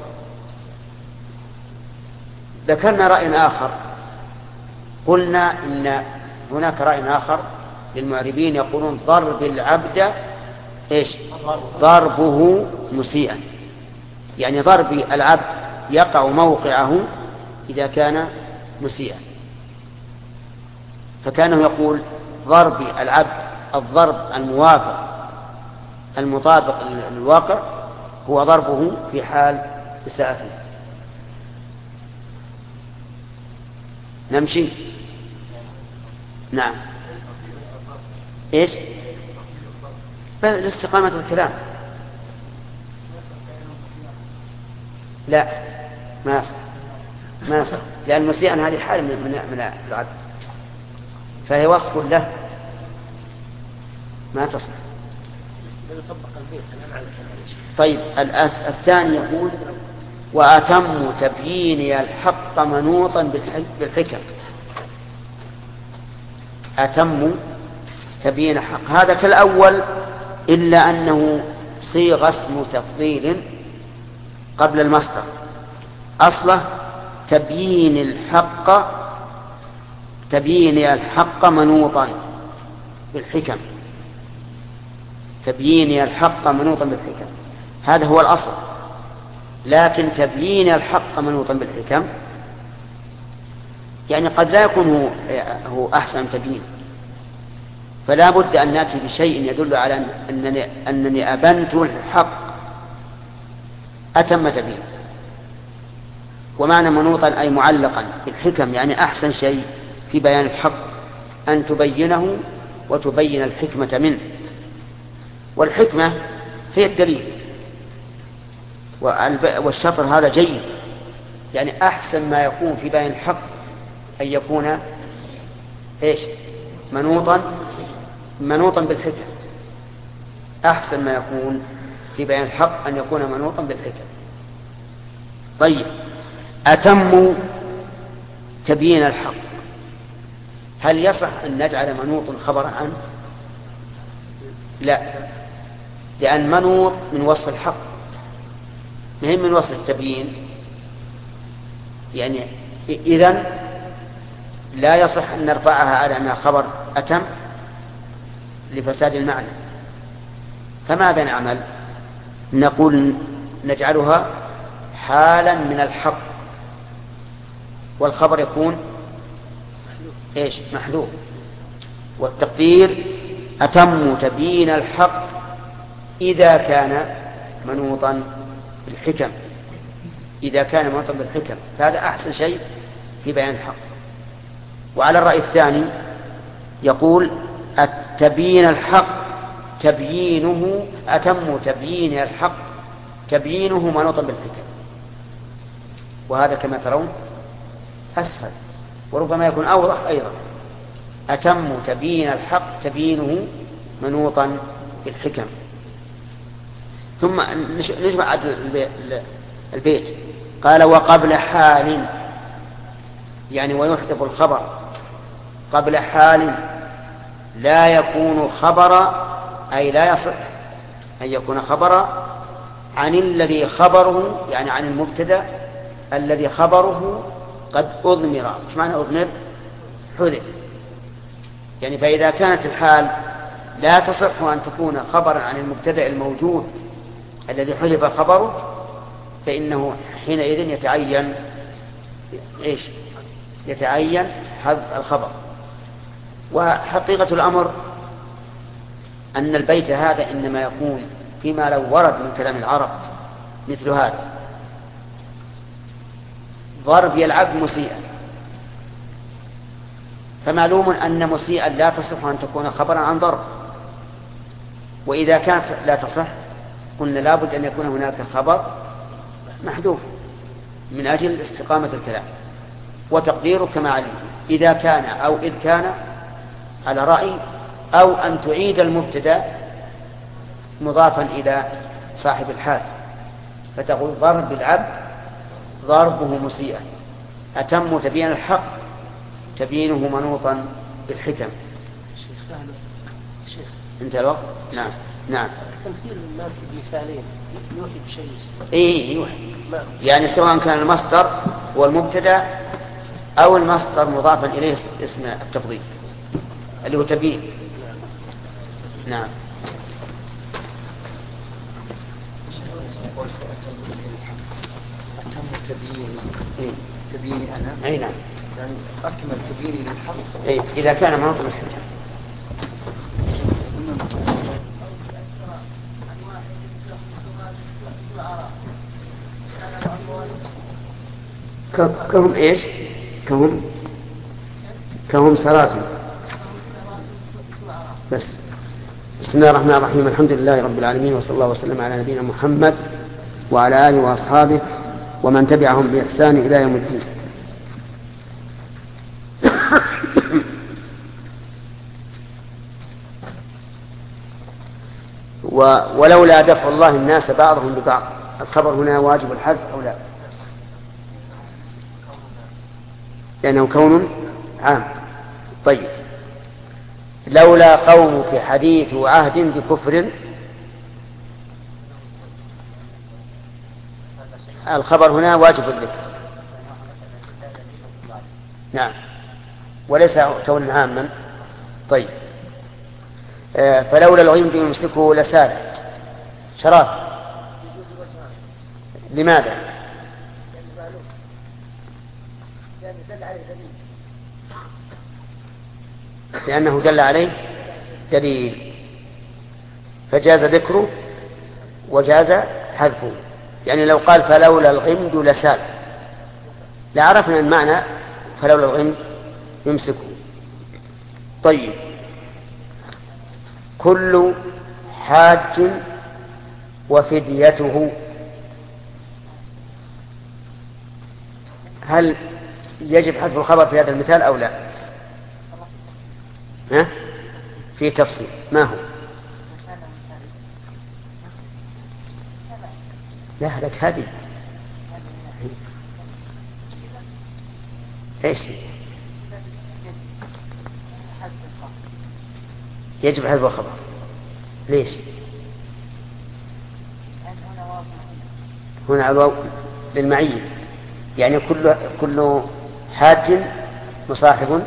ذكرنا رأي آخر، قلنا إن هناك رأي آخر للمعربين يقولون ضرب العبد إيش؟ ضربه مسيئا، يعني ضرب العبد يقع موقعه إذا كان مسيئا. فكانه يقول ضرب العبد الضرب الموافق المطابق للواقع هو ضربه في حال إساءته. نمشي. نعم. إيش؟ لاستقامة الكلام. لا ما صح لأن مسيئا هذه حال من العبد، فهي وصف له ما تصح. طيب الثاني يقول وأتم تبيين الحق منوطا بالحكم. أتم تبيين الحق هذا كالأول، إلا أنه صيغ اسم تفضيل قبل المصدر، أصله تبيين الحق منوطا بالحكم، تبيين الحق منوطا بالحكم، هذا هو الأصل. لكن تبيين الحق منوطا بالحكم يعني قد لا يكون هو أحسن تبيين، فلا بد أن نأتي بشيء يدل على أنني أبنت الحق أتم تبين. ومعنى منوطا أي معلقا بالحكم، يعني أحسن شيء في بيان الحق أن تبينه وتبين الحكمة منه، والحكمة هي الدليل، والشطر هذا جيد، يعني أحسن ما يكون في بيان الحق أن يكون إيش؟ منوطا بالحكم. أحسن ما يكون في بيان الحق أن يكون منوطا بالحكم. طيب أتم تبيين الحق، هل يصح أن نجعل منوط خبرا عنه؟ لا، لأن منوط من وصف الحق مهم من وصف التبيين، يعني إذن لا يصح أن نرفعها على أنها خبر أتم لفساد المعنى. فماذا نعمل؟ نقول نجعلها حالا من الحق، والخبر يكون إيش؟ محذوف، والتقدير أتم تبيين الحق إذا كان منوطا بالحكم، إذا كان منوطا بالحكم، فهذا أحسن شيء في بيان الحق. وعلى الرأي الثاني يقول التبيين الحق تبيينه أتم تبيين الحق تبيينه منوطا بالحكم، وهذا كما ترون أسهل وربما يكون أوضح أيضا. أتم تبيين الحق تبيينه منوطا بالحكم. ثم نجمع البيت، قال وقبل حال، يعني ويحذف الخبر قبل حال لا يكون خبر أي لا يصح أن يكون خبرا عن الذي خبره، يعني عن المبتدأ الذي خبره قد أضمر. مش معنى أضمر؟ حذف. يعني فإذا كانت الحال لا تصح أن تكون خبرا عن المبتدأ الموجود الذي حذف خبره، فإنه حينئذ يتعين حذف الخبر. وحقيقة الأمر أن البيت هذا إنما يكون فيما لو ورد من كلام العرب مثل هذا: ضرب يلعب مسيئا، فمعلوم أن مسيئا لا تصح أن تكون خبرا عن ضرب، وإذا كانت لا تصح قلنا لابد أن يكون هناك خبر محذوف من أجل استقامة الكلام، وتقديره كما علمت إذا كان أو إذ كان على رأي، أو أن تعيد المبتدأ مضافا إلى صاحب الحال، فتقول ضرب العبد ضربه مسيئا، أتم تبيين الحق تبيينه منوطا بالحكم. شيخ انت الوقت؟ نعم نعم. تمثيل الماضي بمثالين يوحي بشيء. ايه يوحي، يعني سواء كان المصدر والمبتدا او المصدر مضافا اليه اسم التفضيل اللي هو تبيين. نعم. أتم تبييني أنا. أي نعم. يعني أكمل تبييني للحق. أي إذا كان مناط الحكم. كهم إيش؟ كهم سرات. بس. بسم الله الرحمن الرحيم، الحمد لله رب العالمين، وصلى الله وسلم على نبينا محمد وعلى آله وأصحابه ومن تبعهم بإحسان إلى يوم الدين. ولولا دفع الله الناس بعضهم ببعض، الخبر هنا واجب الحذف أو لا؟ لأنه كون عام. طيب، لولا قومك حديث عهد بكفر، الخبر هنا واجب الذكر. نعم، وليس كون عاما. طيب، فلولا الغيم يمسكه لسال شراف. لماذا؟ لأنه دل عليه دليل، فجاز ذكره وجاز حذفه. يعني لو قال فلولا الغمد لسال لعرفنا المعنى فلولا الغمد يمسكه. طيب، كل حاج وفديته، هل يجب حذف الخبر في هذا المثال أو لا؟ في تفصيل. ما هو؟ لا، لك هذه ايش يجب حذف الخبر؟ ليش؟ هنا الواو للمعية، يعني كل حاج مصاحب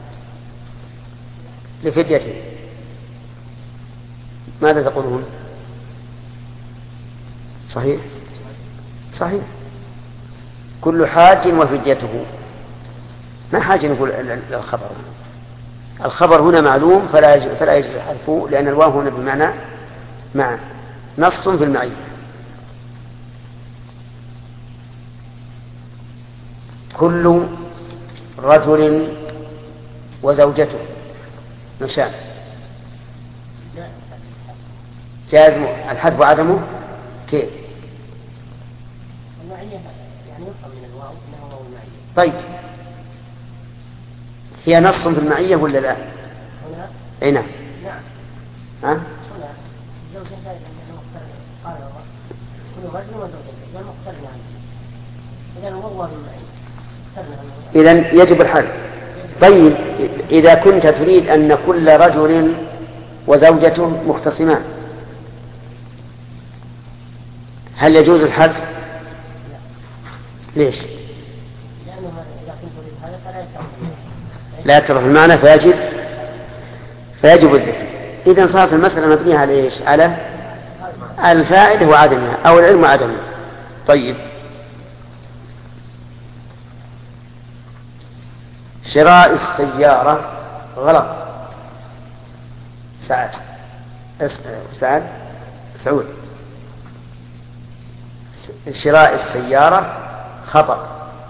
لفديته. ماذا تقولون؟ صحيح صحيح، كل حاج وفديته. ما حاجة نقول الخبر، الخبر هنا معلوم فلا يجوز حذفه، لأن الواو هنا بمعنى مع، نص في المعية. كل رجل وزوجته نشان، جاز الحذف وعدمه كيف؟ المعية يعني يفهم من الواو انه هو المعية. طيب، هي نص في المعية ولا لا؟ هنا اي نعم. نعم. هنا زوجة زائد انه مقترن، قال الله كل رجل وزوجته غير مقترن عنه، اذا هو المعية. إذن يجب الحذف. طيب، إذا كنت تريد أن كل رجل وزوجته مختصمان، هل يجوز الحذف؟ ليش؟ لا يتضح المعنى فيجب الذكر. إذن صارت المسألة مبنية على إيش؟ على الفائدة وعدمها أو العلم وعدمه. طيب، شراء السيارة غلط. سعود، شراء السيارة خطأ.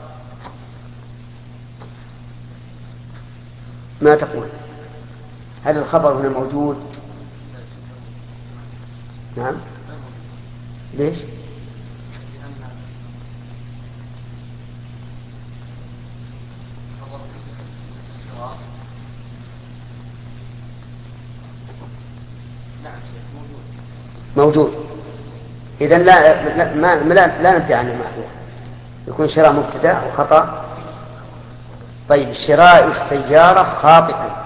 ما تقول؟ هل الخبر هنا موجود؟ نعم. ليش؟ موجود. إذن لا نبدأ عن المحذوف، يكون شراء مبتدأ وخطأ. طيب، شراء السيارة خاطئا.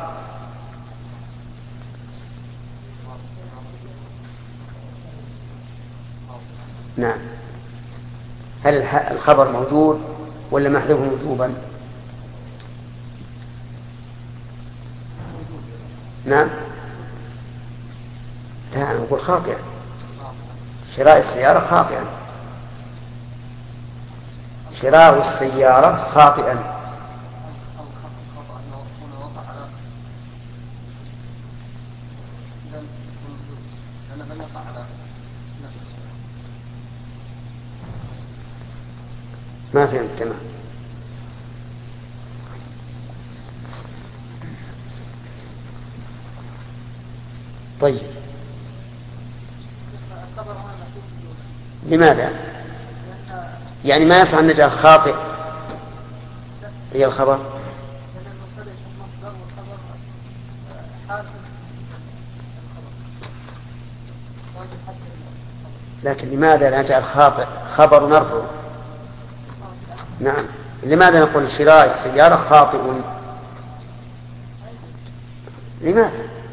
نعم. هل الخبر موجود ولا محذوف وجوبا؟ نعم. لا، أنا أقول خاطئا. شراء السيارة خاطئا. شراء السيارة خاطئا. ما فهمت تمام. طيب، لماذا؟ يعني ما يصح أن نجعل خاطئ هي الخبر؟ لكن لماذا لا نجعل خاطئ خبر نرفع؟ نعم. لماذا نقول شراء السيارة خاطئ؟ لماذا؟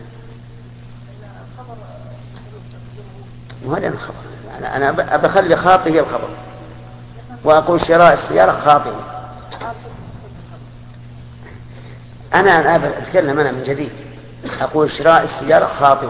وهذا الخبر. أنا بخلي خاطئ هي الخبر وأقول شراء السيارة خاطئ. أنا أتكلم أنا من جديد، أقول شراء السيارة خاطئ.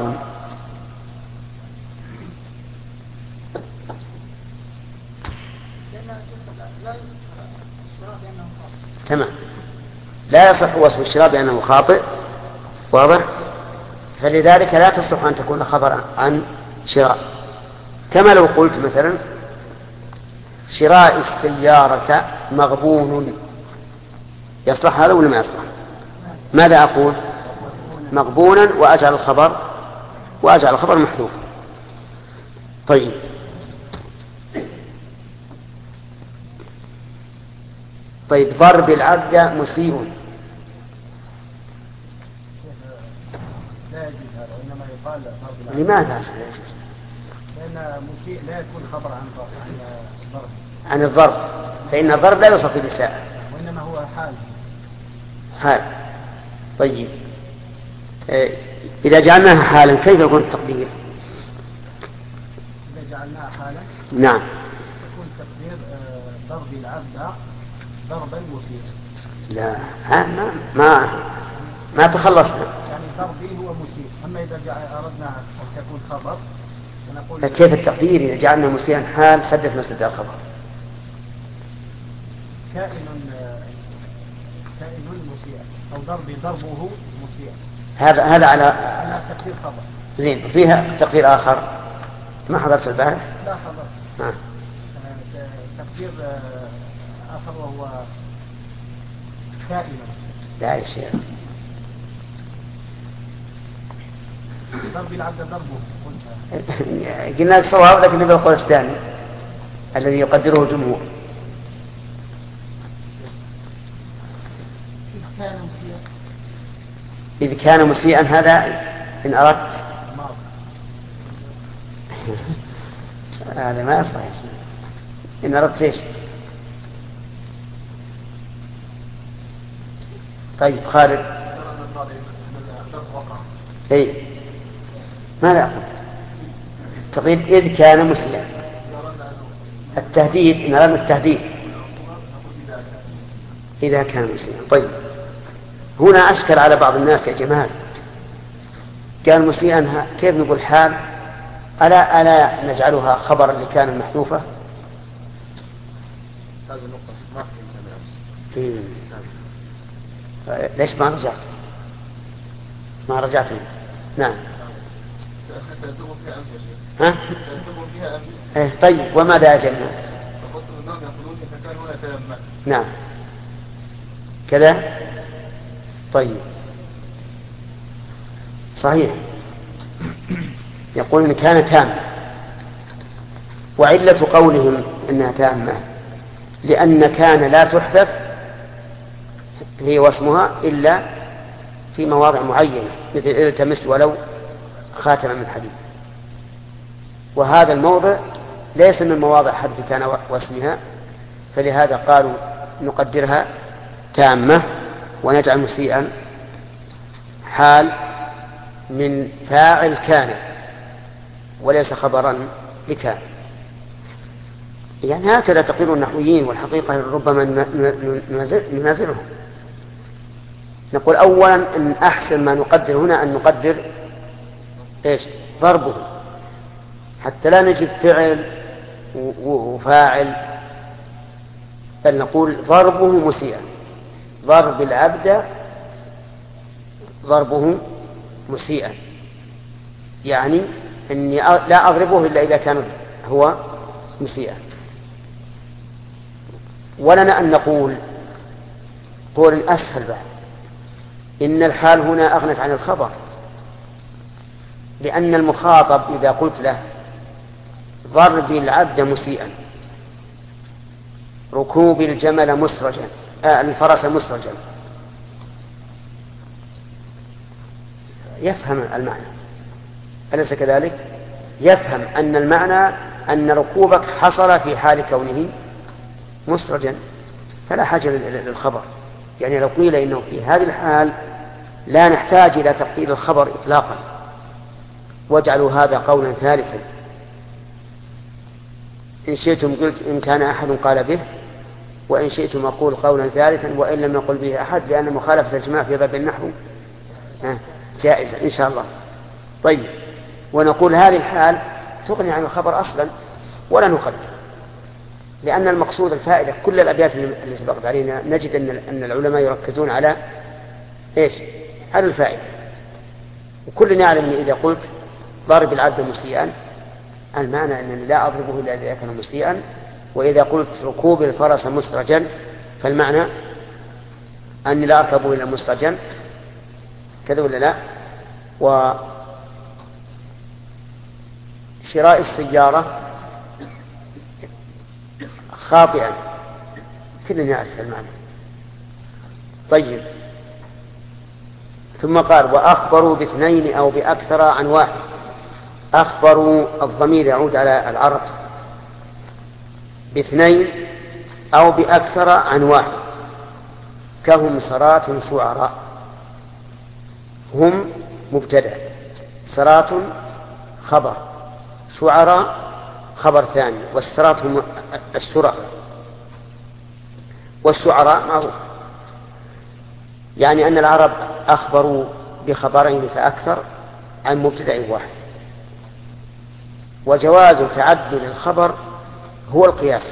تمام. لا يصح وصف الشراء بأنه خاطئ، واضح؟ فلذلك لا تصح أن تكون خبرا عن شراء. كما لو قلت مثلا شراء السيارة مغبون، يصلح هذا ولا ما يصلح؟ ماذا أقول؟ مغبونا، وأجعل الخبر محذوف. طيب، ضرب العبد مسيء. لا يجوز هذا، وإنما يقال ضرب العبد. لماذا؟ لأن مسيء لا يكون خبر عن الضرب. عن الضرب، فإن الضرب لا يوصف بالإساءة، وإنما هو حال. طيب، إذا جعلناها حالا كيف يكون التقدير؟ إذا جعلناها حالا، نعم، يكون تقدير ضرب العبد ضربا مسيئا. لا، ما تخلصنا. يعني ضربي هو مسيء. أما إذا أردنا أن تكون خبر فنقول فكيف التقدير إذا جعلنا مسيئا حال سدت مسدد الخبر؟ كائن مسيئا، أو ضربه مسيئا. هذا على تقدير خبر. زين. فيها تقدير آخر ما حضرت البارح؟ لا حضرت. تقدير آخر وهو كائن. لا يا شيخ. ضرب العبد ضربه. قلنا لك صواب، لكن نبي القول الثاني الذي يقدره الجمهور. إذ كان مسيئا، هذا إن أردت هذا ما يصح. إن أردت إيش؟ طيب، خالد. إيه؟ ماذا أقول؟ تقييد إذ كان مسيئا. التهديد نرى التهديد إذا كان مسيئا. طيب هنا أشكل على بعض الناس يا جماعة، قال مسيئا كيف نقول حال؟ ألا نجعلها خبرا لكان محذوفة؟ هذه النقطة ما فهمتها. ليش ما رجعت؟ ما رجعت. نعم. ها؟ طيب وماذا أجبنا؟ نعم كذا. طيب صحيح، يقول إن كان تام، وعلة قولهم إنها تامة لأن كان لا تحذف هي واسمها إلا في مواضع معينة، مثل التمس ولو خاتم من حديد، وهذا الموضع ليس من مواضع حذف كان واسمها، فلهذا قالوا نقدرها تامة ونجعل مسيئا حال من فاعل كان وليس خبرا لكان. يعني هكذا تقدير النحويين، والحقيقة ربما ننازلهم. نقول أولا إن أحسن ما نقدر هنا أن نقدر إيش؟ ضربه، حتى لا نجد فعل وفاعل، بل نقول ضربه مسيئا، ضرب العبد ضربه مسيئا، يعني أني لا أضربه إلا إذا كان هو مسيئا. ولنا أن نقول قول أسهل بعد، إن الحال هنا أغنت عن الخبر، لأن المخاطب إذا قلت له ضرب العبد مسيئا، ركوب الجمل مسرجا، الفرس مسرجا، يفهم المعنى، أليس كذلك؟ يفهم أن المعنى أن ركوبك حصل في حال كونه مسرجا، فلا حاجة للخبر. يعني لو قيل إنه في هذه الحال لا نحتاج إلى تقدير الخبر إطلاقا، واجعلوا هذا قولا ثالثا، إن شئتم قلت إن كان أحد قال به، وإن شئتم أقول قولا ثالثا وإن لم يقل به أحد، لأن مخالفة الجماع في باب النحو جائزة إن شاء الله. طيب ونقول هذه الحال تغني عن الخبر أصلا ولا نقدر، لأن المقصود الفائدة. كل الأبيات اللي سبقت علينا نجد أن العلماء يركزون على إيش؟ على الفائدة. وكلنا يعلم أن إذا قلت ضرب العبد مسيئا المعنى أنني لا أضربه إلا إذا كان مسيئا، وإذا قلت ركوب الفرس مسرجا فالمعنى أني لا أركبه إلا مسرجا، كذا ولا لا؟ وشراء السيارة خاطئا، كلنا يعرف المعنى. طيب ثم قال وأخبروا باثنين أو بأكثر عن واحد. أخبروا الضمير يعود على العرب، باثنين أو بأكثر عن واحد، كهم سرات شعراء. هم مبتدأ، سرات خبر، شعراء خبر ثاني، والسرات هم السرى، والشعراء ما هو. يعني أن العرب أخبروا بخبرين فأكثر عن مبتدأ واحد. وجواز تعدد الخبر هو القياس،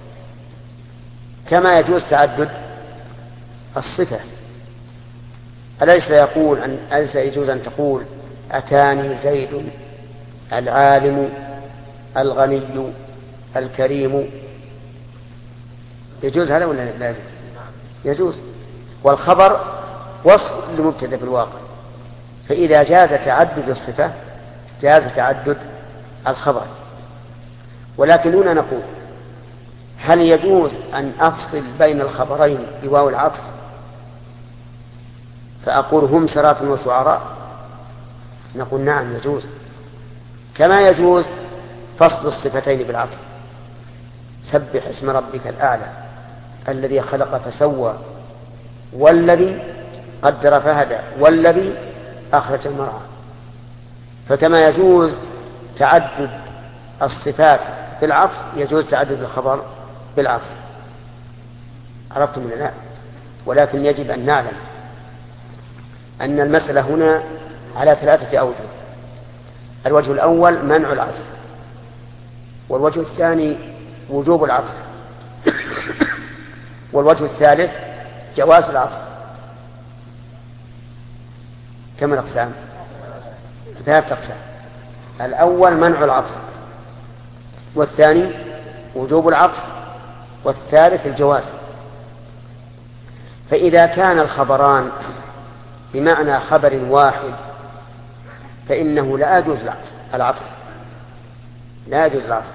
كما يجوز تعدد الصفة. أليس يجوز أن تقول أتاني زيد العالم الغني الكريم؟ يجوز هذا ولا لا؟ يجوز. والخبر وصف لمبتدأ في الواقع، فإذا جاز تعدد الصفة جاز تعدد الخبر. ولكن هنا نقول هل يجوز أن أفصل بين الخبرين بواو العطف فأقول هم سرات وشعراء؟ نقول نعم يجوز، كما يجوز فصل الصفتين بالعطف. سبح اسم ربك الأعلى الذي خلق فسوى والذي قدر فهدى والذي أخرج المرعى. فكما يجوز تعدد الصفات بالعطف يجوز تعدد الخبر بالعطف. عرفتم من الآن؟ ولكن يجب أن نعلم أن المسألة هنا على 3 أوجه. الوجه الأول منع العطف، والوجه الثاني وجوب العطف، والوجه الثالث جواز العطف. كم الأقسام؟ 3 أقسام. الأول منع العطف، والثاني وجوب العطف، والثالث الجواز. فإذا كان الخبران بمعنى خبر واحد فإنه لا يجوز العطف، لا يجوز العطف،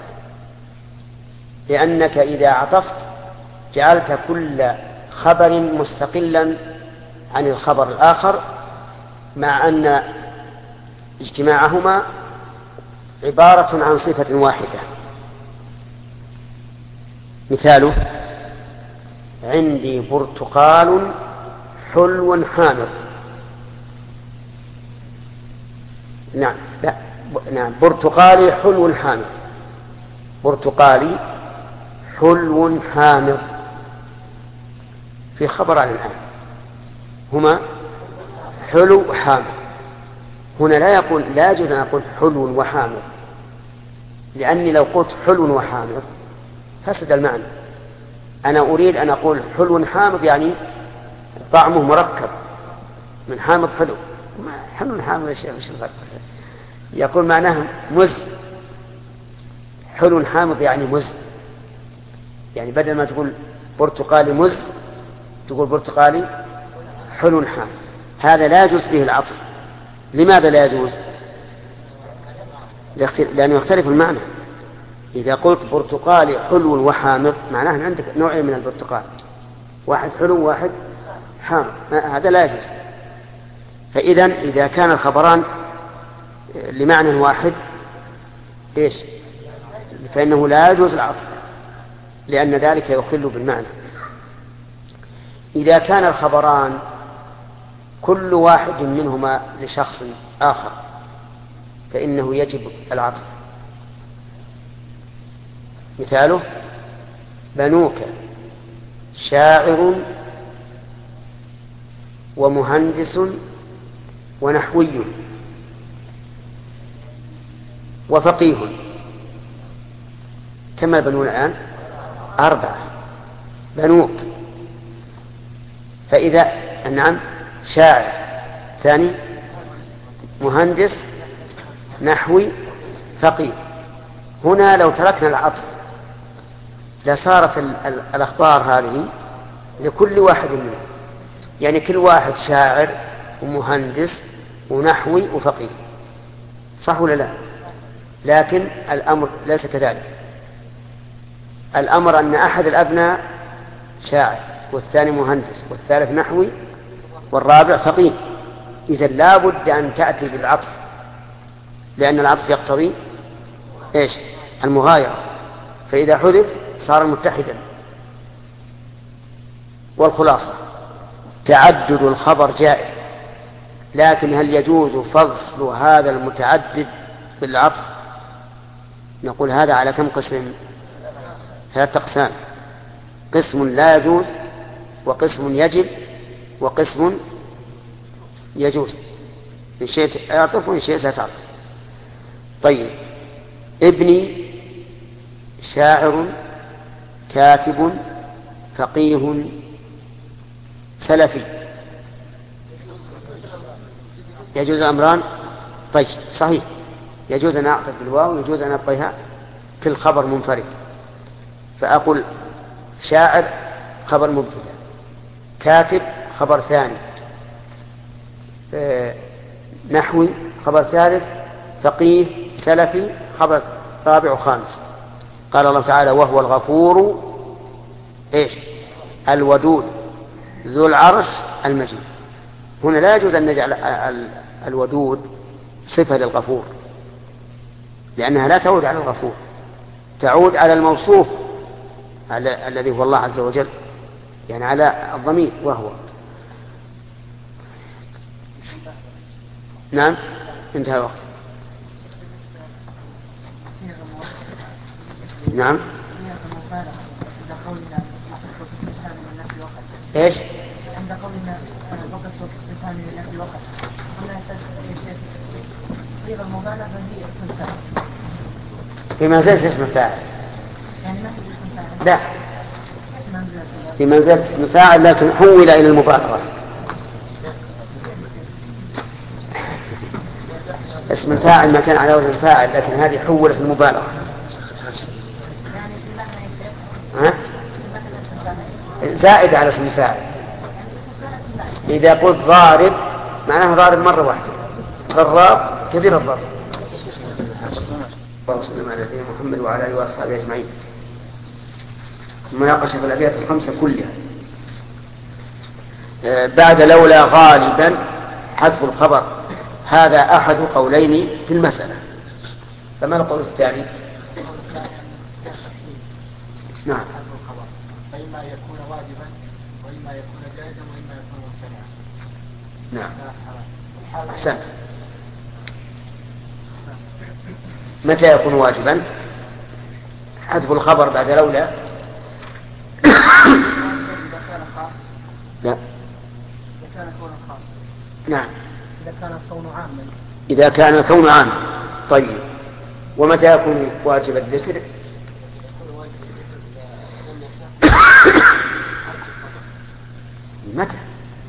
لأنك إذا عطفت جعلت كل خبر مستقلا عن الخبر الآخر، مع أن اجتماعهما عبارة عن صفة واحدة. مثاله: عندي برتقال حلو حامض. نعم برتقالي حلو حامض. برتقالي حلو حامض في خبران الآن هما حلو حامض. هنا لا يجوز أن أقول حلو وحامض، لأني لو قلت حلو وحامض فسد المعنى. أنا أريد أن أقول حلو حامض يعني طعمه مركب من حامض حلو. حلو حامض يقول معناه مز. حلو حامض يعني مز، يعني بدل ما تقول برتقالي مز تقول برتقالي حلو حامض. هذا لا يجوز به العطف. لماذا لا يجوز؟ لأنه يختلف المعنى. إذا قلت برتقالي حلو وحامض معناه أن عندك نوعين من البرتقال، واحد حلو وواحد حامض، هذا لا يجوز. فإذا إذا كان الخبران لمعنى واحد فإنه لا يجوز العطف، لأن ذلك يخل بالمعنى. إذا كان الخبران كل واحد منهما لشخص آخر فإنه يجب العطف. مثاله: بنوك شاعر ومهندس ونحوي وفقيه. كم البنون الآن؟ 4. بنوك. فإذا نعم شاعر، ثاني مهندس، نحوي، فقيه. هنا لو تركنا العطف لصارت الأخبار هذه لكل واحد منهم، يعني كل واحد شاعر ومهندس ونحوي وفقيه، صح ولا لا؟ لكن الأمر ليس كذلك. الأمر أن أحد الأبناء شاعر، والثاني مهندس، والثالث نحوي، والرابع فقيه. إذن لا بد أن تأتي بالعطف، لأن العطف يقتضي المغايرة، فإذا حذف صار متحدا. والخلاصة تعدد الخبر جائز، لكن هل يجوز فصل هذا المتعدد بالعطف؟ نقول هذا على كم قسم؟ 3 أقسام: قسم لا يجوز، وقسم يجب، وقسم يجوز. إن شئت اعطف وإن شئت لا تعطف. طيب: ابني شاعر كاتب فقيه سلفي. يجوز أمران؟ طيب صحيح، يجوز أن أعطف بالواو ويجوز أن أبقيها في الخبر منفرد، فأقول شاعر خبر مبتدأ، كاتب خبر ثاني، نحوي خبر ثالث، فقيه سلفي خبر رابع وخامس. قال الله تعالى: وهو الغفور الودود ذو العرش المجيد. هنا لا يجوز أن نجعل الودود صفة للغفور، لأنها لا تعود على الغفور، تعود على الموصوف الذي هو الله عز وجل، يعني على الضمير وهو. نعم انتهى الوقت. نعم. عند قولنا ايش؟ عند قولنا فقط استفهام للنفي وقت قلنا صيغة المبالغة هي اسم الفاعل في منزلة اسم الفاعل. يعني ما هي اسم الفاعل؟ لا، في منزلة اسم الفاعل لكن حول إلى المبالغة. اسم الفاعل ما كان على وزن الفاعل لكن هذه حولت المبالغة. ها؟ زائد على اسم الفاعل. إذا قلت ضارب معناه ضارب مرة واحدة، ضراب كثير الضرب. اللهم صل على سيدنا محمد وعلى آله وأصحابه أجمعين. مناقشة في الأبيات الخمسة كلها. بعد لولا غالبا حذف الخبر، هذا أحد قولين في المسألة. فما القول الثاني؟ نعم. فإما يكون واجبا وإما يكون جائزا وإما يكون ممتنعا. نعم. أحسن. متى يكون واجبا؟ حذف الخبر بعد لولا. لا. إذا كان كون خاص. نعم. إذا كان الكون عاما. إذا كان الكون عاما. طيب. ومتى يكون واجب الذكر؟ متى؟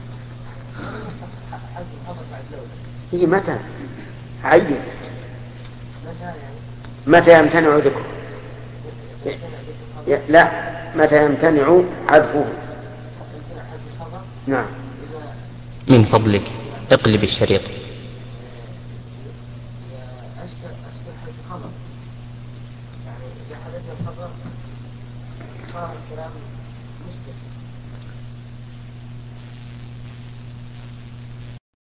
هي متى؟ عين. متى يمتنع ذكره؟ لا، متى يمتنع حذفه؟ نعم. من فضلك اقلب الشريط.